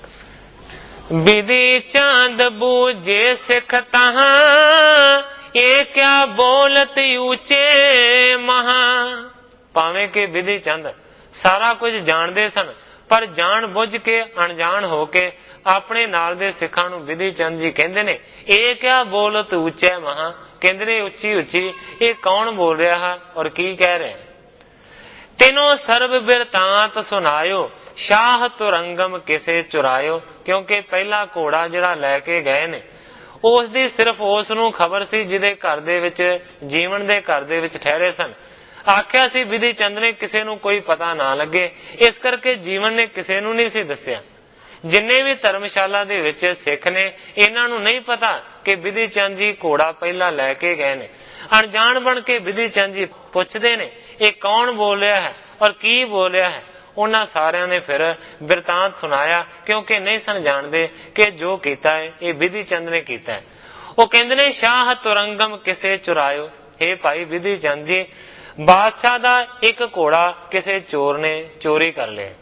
ਬਿਧੀ ਚੰਦ ਬੂਝੇ ਸਿੱਖ ਤਹਾਂ, ਇਹ ਕਿਆ ਬੋਲਤ ਉੱਚੇ ਮਹਾ। ਭਾਵੇਂ ਕਿ ਬਿਧੀ ਚੰਦ ਸਾਰਾ ਕੁਝ ਜਾਣਦੇ ਸਨ, ਪਰ ਜਾਣ ਬੁੱਝ ਕੇ ਅਣਜਾਣ ਹੋ ਕੇ ਆਪਣੇ ਨਾਲ ਦੇ ਸਿੱਖਾਂ ਨੂੰ ਬਿਧੀ ਚੰਦ ਜੀ ਕਹਿੰਦੇ ਨੇ, ਇਹ ਕਿਆ ਬੋਲਤ ਉੱਚੇ ਮਹਾ। ਕਹਿੰਦੇ ਨੇ ਉੱਚੀ ਉੱਚੀ ਇਹ ਕੌਣ ਬੋਲ ਰਿਹਾ ਹੈ ਔਰ ਕੀ ਕਹਿ ਰਿਹਾ। ਤਿੰਨੋਂ ਸਰਬ ਬਿਰਤਾਂਤ ਸੁਣਾਇਓ, ਸ਼ਾਹ ਤੁਰੰਗਮ ਕਿਸੇ ਚੁਰਾਇਓ। ਕਿਉਂਕਿ ਪਹਿਲਾ ਘੋੜਾ ਜਿਹੜਾ ਲੈ ਕੇ ਗਏ ਨੇ ਉਸ ਦੀ ਸਿਰਫ ਉਸ ਨੂੰ ਖਬਰ ਸੀ ਜਿਹਦੇ ਘਰ ਦੇ ਵਿੱਚ, ਜੀਵਨ ਦੇ ਘਰ ਦੇ ਵਿੱਚ ਠਹਿਰੇ ਸਨ। ਆਖਿਆ ਸੀ ਬਿਧੀ ਚੰਦ ਨੇ ਕਿਸੇ ਨੂੰ ਕੋਈ ਪਤਾ ਨਾ ਲੱਗੇ, ਇਸ ਕਰਕੇ ਜੀਵਨ ਨੇ ਕਿਸੇ ਨੂੰ ਨਹੀਂ ਸੀ ਦੱਸਿਆ। ਜਿੰਨੇ ਵੀ ਧਰਮਸ਼ਾਲਾ ਦੇ ਵਿੱਚ ਸਿੱਖ ਨੇ ਇਹਨਾਂ ਨੂੰ ਨਹੀਂ ਪਤਾ ਕਿ ਬਿਧੀ ਚੰਦ ਜੀ ਘੋੜਾ ਪਹਿਲਾਂ ਲੈ ਕੇ ਗਏ ਨੇ। ਅਣਜਾਣ ਬਣ ਕੇ ਬਿਧੀ ਚੰਦ ਜੀ ਪੁੱਛਦੇ ਨੇ ਇਹ ਕੌਣ ਬੋਲ ਰਿਹਾ ਹੈ ਔਰ ਕੀ ਬੋਲ ਰਿਹਾ ਹੈ। ਉਹਨਾਂ ਸਾਰਿਆਂ ਨੇ ਫਿਰ ਬਿਰਤਾਂਤ ਸੁਣਾਇਆ, ਕਿਉਂਕਿ ਨਹੀਂ ਸਨ ਜਾਣਦੇ ਕਿ ਜੋ ਕੀਤਾ ਹੈ ਇਹ ਬਿਧੀ ਚੰਦ ਨੇ ਕੀਤਾ ਹੈ। ਉਹ ਕਹਿੰਦੇ ਨੇ ਸ਼ਾਹ ਤੁਰੰਗਮ ਕਿਸੇ ਚੁਰਾਇਓ। हे ਭਾਈ ਬਿਧੀ ਚੰਦ ਜੀ, ਬਾਦਸ਼ਾਹ ਦਾ ਇੱਕ ਘੋੜਾ ਕਿਸੇ ਚੋਰ ਨੇ ਚੋਰੀ ਕਰ ਲਿਆ।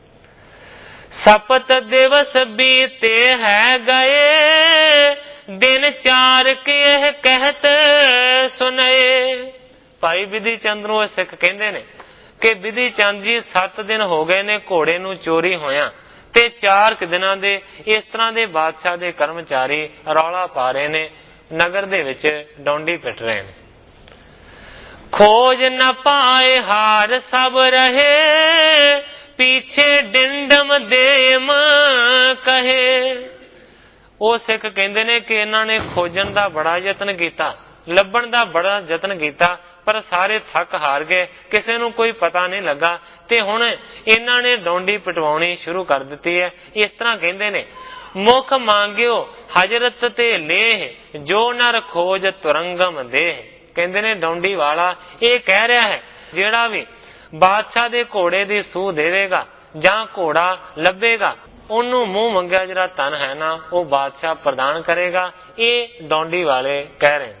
ਸਪਤ ਦਿਵਸ ਬੀਤੇ ਹੈ ਗਏ, ਦਿਨ ਚਾਰ ਕੇ ਇਹ ਕਹਿਤ ਸੁਨਏ। ਭਾਈ ਬਿਧੀ ਚੰਦ ਨੂੰ ਸਿੱਖ ਕਹਿੰਦੇ ਨੇ ਕਿ ਬਿਧੀ ਚੰਦ ਜੀ 7 ਦਿਨ ਹੋ ਗਏ ਨੇ ਘੋੜੇ ਨੂੰ ਚੋਰੀ ਹੋਇਆ, ਤੇ 4 ਦਿਨਾਂ ਦੇ ਇਸ ਤਰ੍ਹਾਂ ਦੇ ਬਾਦਸ਼ਾਹ ਦੇ ਕਰਮਚਾਰੀ ਰੌਲਾ ਪਾ ਰਹੇ ਨੇ, ਨਗਰ ਦੇ ਵਿੱਚ ਡੌਂਡੀ ਪਿੱਟ ਰਹੇ ਨੇ। ਖੋਜ ਨ ਪਾਏ ਹਾਰ ਸਭ ਰਹੇ, ਪੀਛੇ ਡਿੰਡਮ ਦੇਮ ਕਹੇ। ਉਹ ਸਿੱਖ ਕਹਿੰਦੇ ਨੇ ਕਿ ਇਹਨਾਂ ਨੇ ਖੋਜਣ ਦਾ ਬੜਾ ਯਤਨ ਕੀਤਾ, ਲੱਭਣ ਦਾ ਬੜਾ ਯਤਨ ਕੀਤਾ, ਪਰ ਸਾਰੇ ਥੱਕ ਹਾਰ ਗਏ, ਕਿਸੇ ਨੂੰ ਕੋਈ ਪਤਾ ਨਹੀਂ ਲੱਗਾ, ਤੇ ਹੁਣ ਇਹਨਾਂ ਨੇ ਡੌਂਡੀ ਪਟਵਾਉਣੀ ਸ਼ੁਰੂ ਕਰ ਦਿੱਤੀ ਹੈ। ਇਸ ਤਰ੍ਹਾਂ ਕਹਿੰਦੇ ਨੇ, ਮੁਖ ਮੰਗਿਓ ਹਜ਼ਰਤ ਤੇ ਲੇਹ, ਜੋ ਨਰ ਖੋਜ ਤੁਰੰਗਮ ਦੇਹ। ਕਹਿੰਦੇ ਨੇ ਡੌਂਡੀ ਵਾਲਾ ਇਹ ਕਹਿ ਰਿਹਾ ਹੈ, ਜਿਹੜਾ ਵੀ ਬਾਦਸ਼ਾਹ ਦੇ ਘੋੜੇ ਦੀ ਸੂਹ ਦੇਵੇਗਾ ਜਾਂ ਘੋੜਾ ਲੱਭੇਗਾ, ਉਹਨੂੰ ਮੂੰਹ ਮੰਗਿਆ ਜਿਹੜਾ ਧਨ ਹੈ ਨਾ ਉਹ ਬਾਦਸ਼ਾਹ ਪ੍ਰਦਾਨ ਕਰੇਗਾ। ਇਹ ਡੌਂਡੀ ਵਾਲੇ ਕਹਿ ਰਹੇ ਨੇ।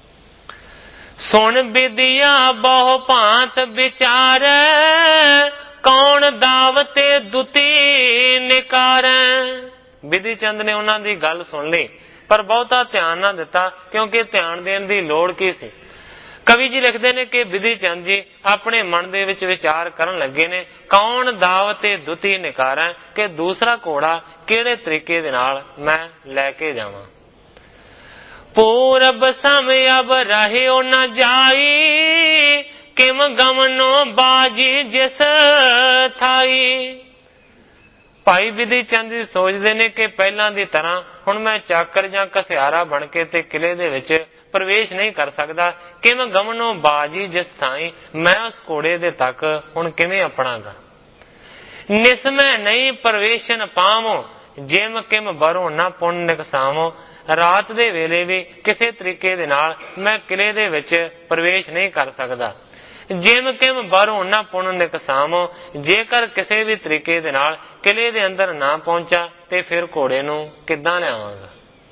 ਸੁਣ ਵਿਦਿਆ ਬਹੁ ਭਾਂਤ ਵਿਚਾਰ, ਕੌਣ ਦਾਵਤੇ ਦੁਤੀ ਨਿਕਾਰੈ। ਬਿਧੀ ਚੰਦ ਨੇ ਉਹਨਾਂ ਦੀ ਗੱਲ ਸੁਣ ਲਈ, ਪਰ ਬਹੁਤਾ ਧਿਆਨ ਨਾ ਦਿੱਤਾ, ਕਿਉਂਕਿ ਧਿਆਨ ਦੇਣ ਦੀ ਲੋੜ ਕੀ ਸੀ। ਕਵੀ ਜੀ ਲਿਖਦੇ ਨੇ ਕਿ ਬਿਧੀ ਚੰਦ ਜੀ ਆਪਣੇ ਮਨ ਦੇ ਵਿੱਚ ਵਿਚਾਰ ਕਰਨ ਲੱਗੇ ਨੇ, ਕੌਣ ਦਾਵਤੇ ਦੁਤੀ ਨਿਕਾਰੈ, ਕਿ ਦੂਸਰਾ ਘੋੜਾ ਕਿਹੜੇ ਤਰੀਕੇ ਦੇ ਨਾਲ ਮੈਂ ਲੈ ਕੇ ਜਾਵਾਂ। ਪੂਰਬ ਸਮ ਅਬ ਰਹਿਓ ਨ ਜਾਈ, ਕਿਮ ਗਮਨੋ ਬਾਜੀ ਜਿਸ ਥਾਈ। ਭਾਈ ਬਿਧੀ ਚੰਦ ਜੀ ਸੋਚਦੇ ਨੇ ਕਿ ਪਹਿਲਾਂ ਦੀ ਤਰ੍ਹਾਂ ਹੁਣ ਮੈਂ ਚਾਕਰ ਜਾਂ ਘਸਿਆਰਾ ਬਣ ਕੇ ਤੇ ਕਿਲੇ ਦੇ ਵਿੱਚ ਪ੍ਰਵੇਸ਼ ਨਹੀਂ ਕਰ ਸਕਦਾ। ਕਿਮ ਗਮਨੋ ਬਾਜੀ ਜਿਸ ਥਾਈ, ਮੈਂ ਉਸ ਘੋੜੇ ਦੇ ਤੱਕ ਹੁਣ ਕਿਵੇਂ ਆਪਣਾਗਾ। ਨਿਸਮੈ ਨਹੀਂ ਪ੍ਰਵੇਸ਼ਨ ਪਾਵੋ, ਜਿਮ ਕਿਮ ਬਰੋ ਨਾ ਪੁੰਨ ਨਿਕਸਾਵੋ। ਰਾਤ ਦੇ ਵੇਲੇ ਵੀ ਕਿਸੇ ਤਰੀਕੇ ਦੇ ਨਾਲ ਮੈਂ ਕਿਲੇ ਦੇ ਵਿੱਚ ਪ੍ਰਵੇਸ਼ ਨਹੀਂ ਕਰ ਸਕਦਾ। ਜਿਮ ਕਿਮ ਬਾਹਰੋਂ ਨਾ ਪੁੰਨ ਨਿਕਸਾਵੋ, ਜੇਕਰ ਕਿਸੇ ਵੀ ਤਰੀਕੇ ਦੇ ਨਾਲ ਕਿਲੇ ਦੇ ਅੰਦਰ ਨਾ ਪਹੁੰਚਾ ਤੇ ਫਿਰ ਘੋੜੇ ਨੂੰ ਕਿੱਦਾਂ ਲਿਆਵਾਂਗਾ।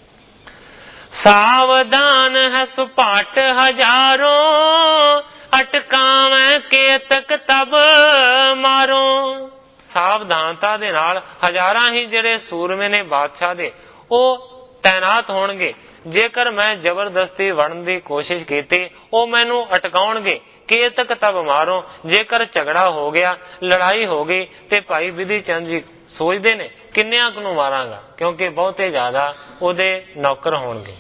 ਸਾਵਧਾਨ ਹੈ ਸੁਪਾਟ ਹਜ਼ਾਰੋਂ, ਅਟਕਾਵੇਂ ਕੇਤਕ ਤਬ ਮਾਰੋ। ਸਾਵਧਾਨਤਾ ਦੇ ਨਾਲ ਹਜ਼ਾਰਾਂ ਹੀ ਜਿਹੜੇ ਸੂਰਮੇ ਨੇ ਬਾਦਸ਼ਾਹ ਦੇ ਉਹ ਤੈਨਾਤ ਹੋਣਗੇ। ਜੇਕਰ ਮੈਂ ਜ਼ਬਰਦਸਤੀ ਵੜਨ ਦੀ ਕੋਸ਼ਿਸ਼ ਕੀਤੀ ਉਹ ਮੈਨੂੰ ਅਟਕਾਉਣਗੇ, केतक तब मारो। जेकर झगड़ा हो गया, लड़ाई हो गई, ते भाई विधि चंद जी सोचते ने किन्नियां कु मारांगा, क्योंकि बहुते ज्यादा उहदे नौकर होणगे।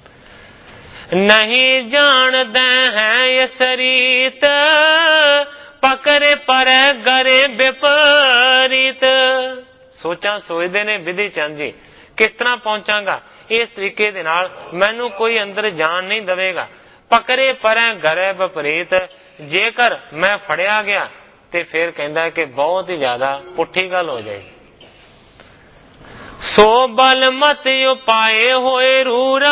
नहीं जानदे हैं इस रीत, पकड़े पर गरे विपरीत। सोचते ने विधि चंद जी किस तरह पहुंचांगा, इस तरीके दे नाल मैनू कोई अंदर जान नहीं दवेगा। पकड़े पर गरे विपरीत, जेकर मैं फड़िया गया ते फिर कहंदा कि बहुत ही ज्यादा पुठी गल हो जाएगी। सो बल मत उपाए होए रूरा,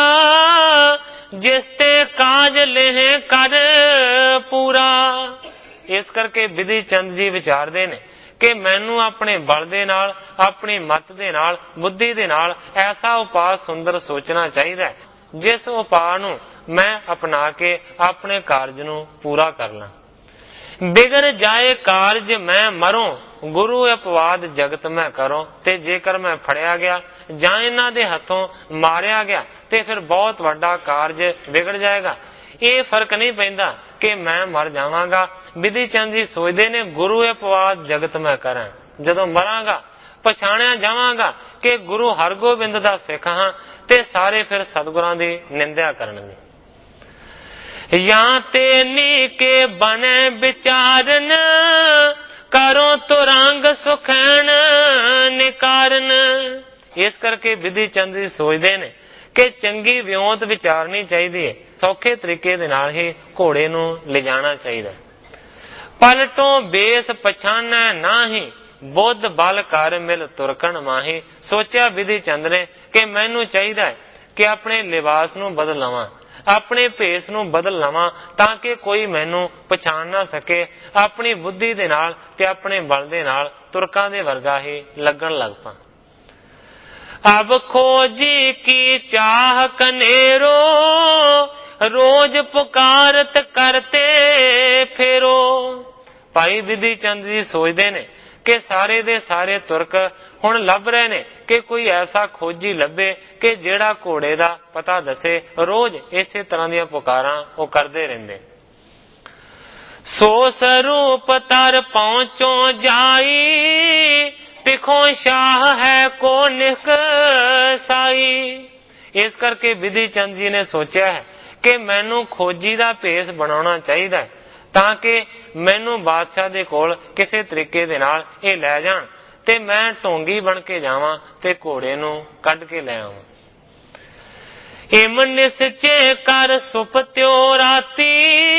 जिसते काज लेह कर पूरा। इस करके विधि चंद जी विचारते ने कि मैनू अपने बल दे नाल, अपनी मत दे नाल, बुद्धि दे नाल ऐसा उपाय सुंदर सोचना चाहिए जिस उपाय नू मैं अपना के अपने कार्य नू पूरा करना। बिगड़ जाए कार्य मैं मरूं, गुरु अपवाद जगत मैं करो। ते जेकर मैं फड़िया गया जां इन्हां दे हथों मारिया गया ते फिर बहुत वड्डा कार्य बिगड़ जाएगा। ये फर्क नहीं पैंदा कि मैं मर जावांगा। विधि चंद जी सोचते ने गुरु अपवाद जगत मैं करां, जदों मरांगा पछाणिया जावांगा कि गुरु हरगोबिंद दा सिख हां, ते सारे फिर सतगुरां दी निंदा करनगे। या ते नीके बने विचारन, करो तुरंग सुखैन निकारन। इस करके विधि चंद जी सोचते ने कि चंगी विਉਂਤ विचारनी चाहिए, सौखे तरीके दे नाल ही घोड़े नू ले जाना चाहिए। पलटों बेस पछाना नाही, बुद्ध बल कर मिल तुरकन माही। सोचा विधि चंद ने कि मैनू चाहिए कि अपने लिबास नू बदल लवां, अपने भेस नू बदल लवां, ताकि कोई मैनू पछाण ना सके। अपनी बुद्धि दे नाल ते अपने बल दे नाल तुरकां दे वर्गा ही लगन लग पां। अब खोजी की चाह कनेरो, रोज पुकारत करते फेरो। भाई विधि चंद जी सोचते ने कि सारे दे सारे तुरक हुण लभ रहे ने कि कोई ऐसा खोजी लभे कि जेड़ा घोड़े दा पता दसे। रोज इसे तरह दी पुकारां वो करते रहंदे। सो स्वरूप तर पहुंचो जाई, पिखों शाह है को निकसाई। इस करके विधि चंद जी ने सोचा है कि मैनू खोजी दा भेस बनाना चाहिए ताकि मैनू बादशाह दे कोल किसी तरीके दे नाल ये लै जाण ते मैं ढोंगी बन के जावां ते घोड़े नू कढ के लै आवां। इम निश्चय कर सुपत्यो राती,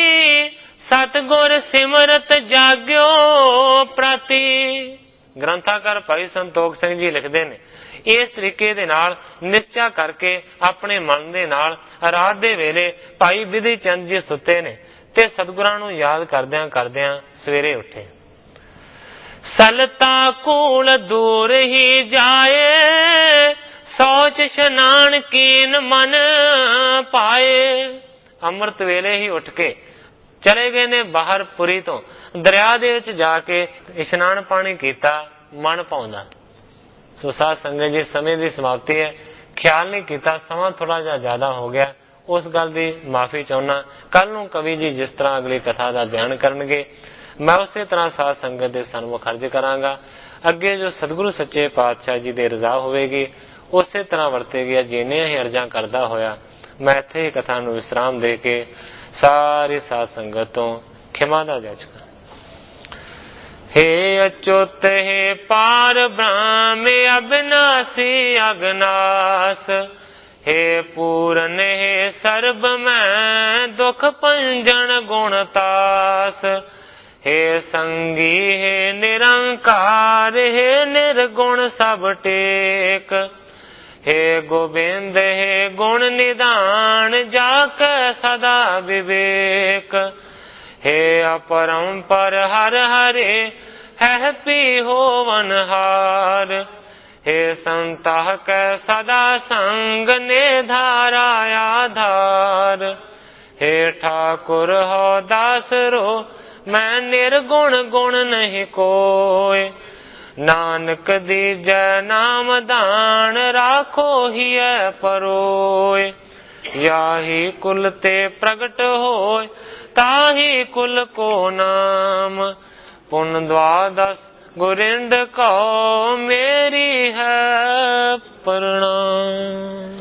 सतगुर सिमरत जाग्यो प्राती। ग्रंथाकार भाई संतोख सिंह जी लिखते हैं, इस तरीके दे नाल निश्चय करके अपने मन दे नाल रात दे वेले भाई विधि चंद जी सुते ने ते सतगुरां नू याद करदियां करदियां सवेरे उठे। सलता कूल दूर ही जाए, सोच स्नान कीन मन पाए। अमृत वेले ही उठ के चले गए ने बाहर पुरी तो दरिया दे विच जाके इशनान पानी कीता, मन पाउंदा। सो साध संगत जी समय की समाप्ति है, ख्याल नहीं किया, समा थोड़ा जा ज्यादा हो गया, उस गल की माफी चाहना। कल नूं कवि जी जिस तरह अगली कथा का बयान करनगे मैं उस तरह साध संगत के सन्मुख अर्ज करांगा। अगे जो सतगुरु सच्चे पातशाह जी की रजा होगी उस तरह वरतेगी। जिन्नियां ही अर्जा करता होया मैं इत्थे ही कथा नूं विश्राम दे के सारी साध संगत तो खिमा दा जाचका। हे अच्युत हे पार ब्रह्म अविनाशी अगनास, हे पूरन हे सर्ब मैं दुख पंजन गुणतास। हे संगी हे निरंकार, हे निर्गुण सब टेक। हे गोविंद हे गुण निदान, जाके सदा विवेक। हे अपरंपर हर हरे, है पी होवन हार। हे संतः कै सदा संग ने धारा आधार। हे ठाकुर हो दास रो, मैं निर्गुण गुण नहीं कोय। नानक दीजै नाम दान, राखो हिय परोय। याही कुल ते प्रगट होय, ताहि कुल को नाम। पुन द्वादश गुरिंड को मेरी है प्रणाम।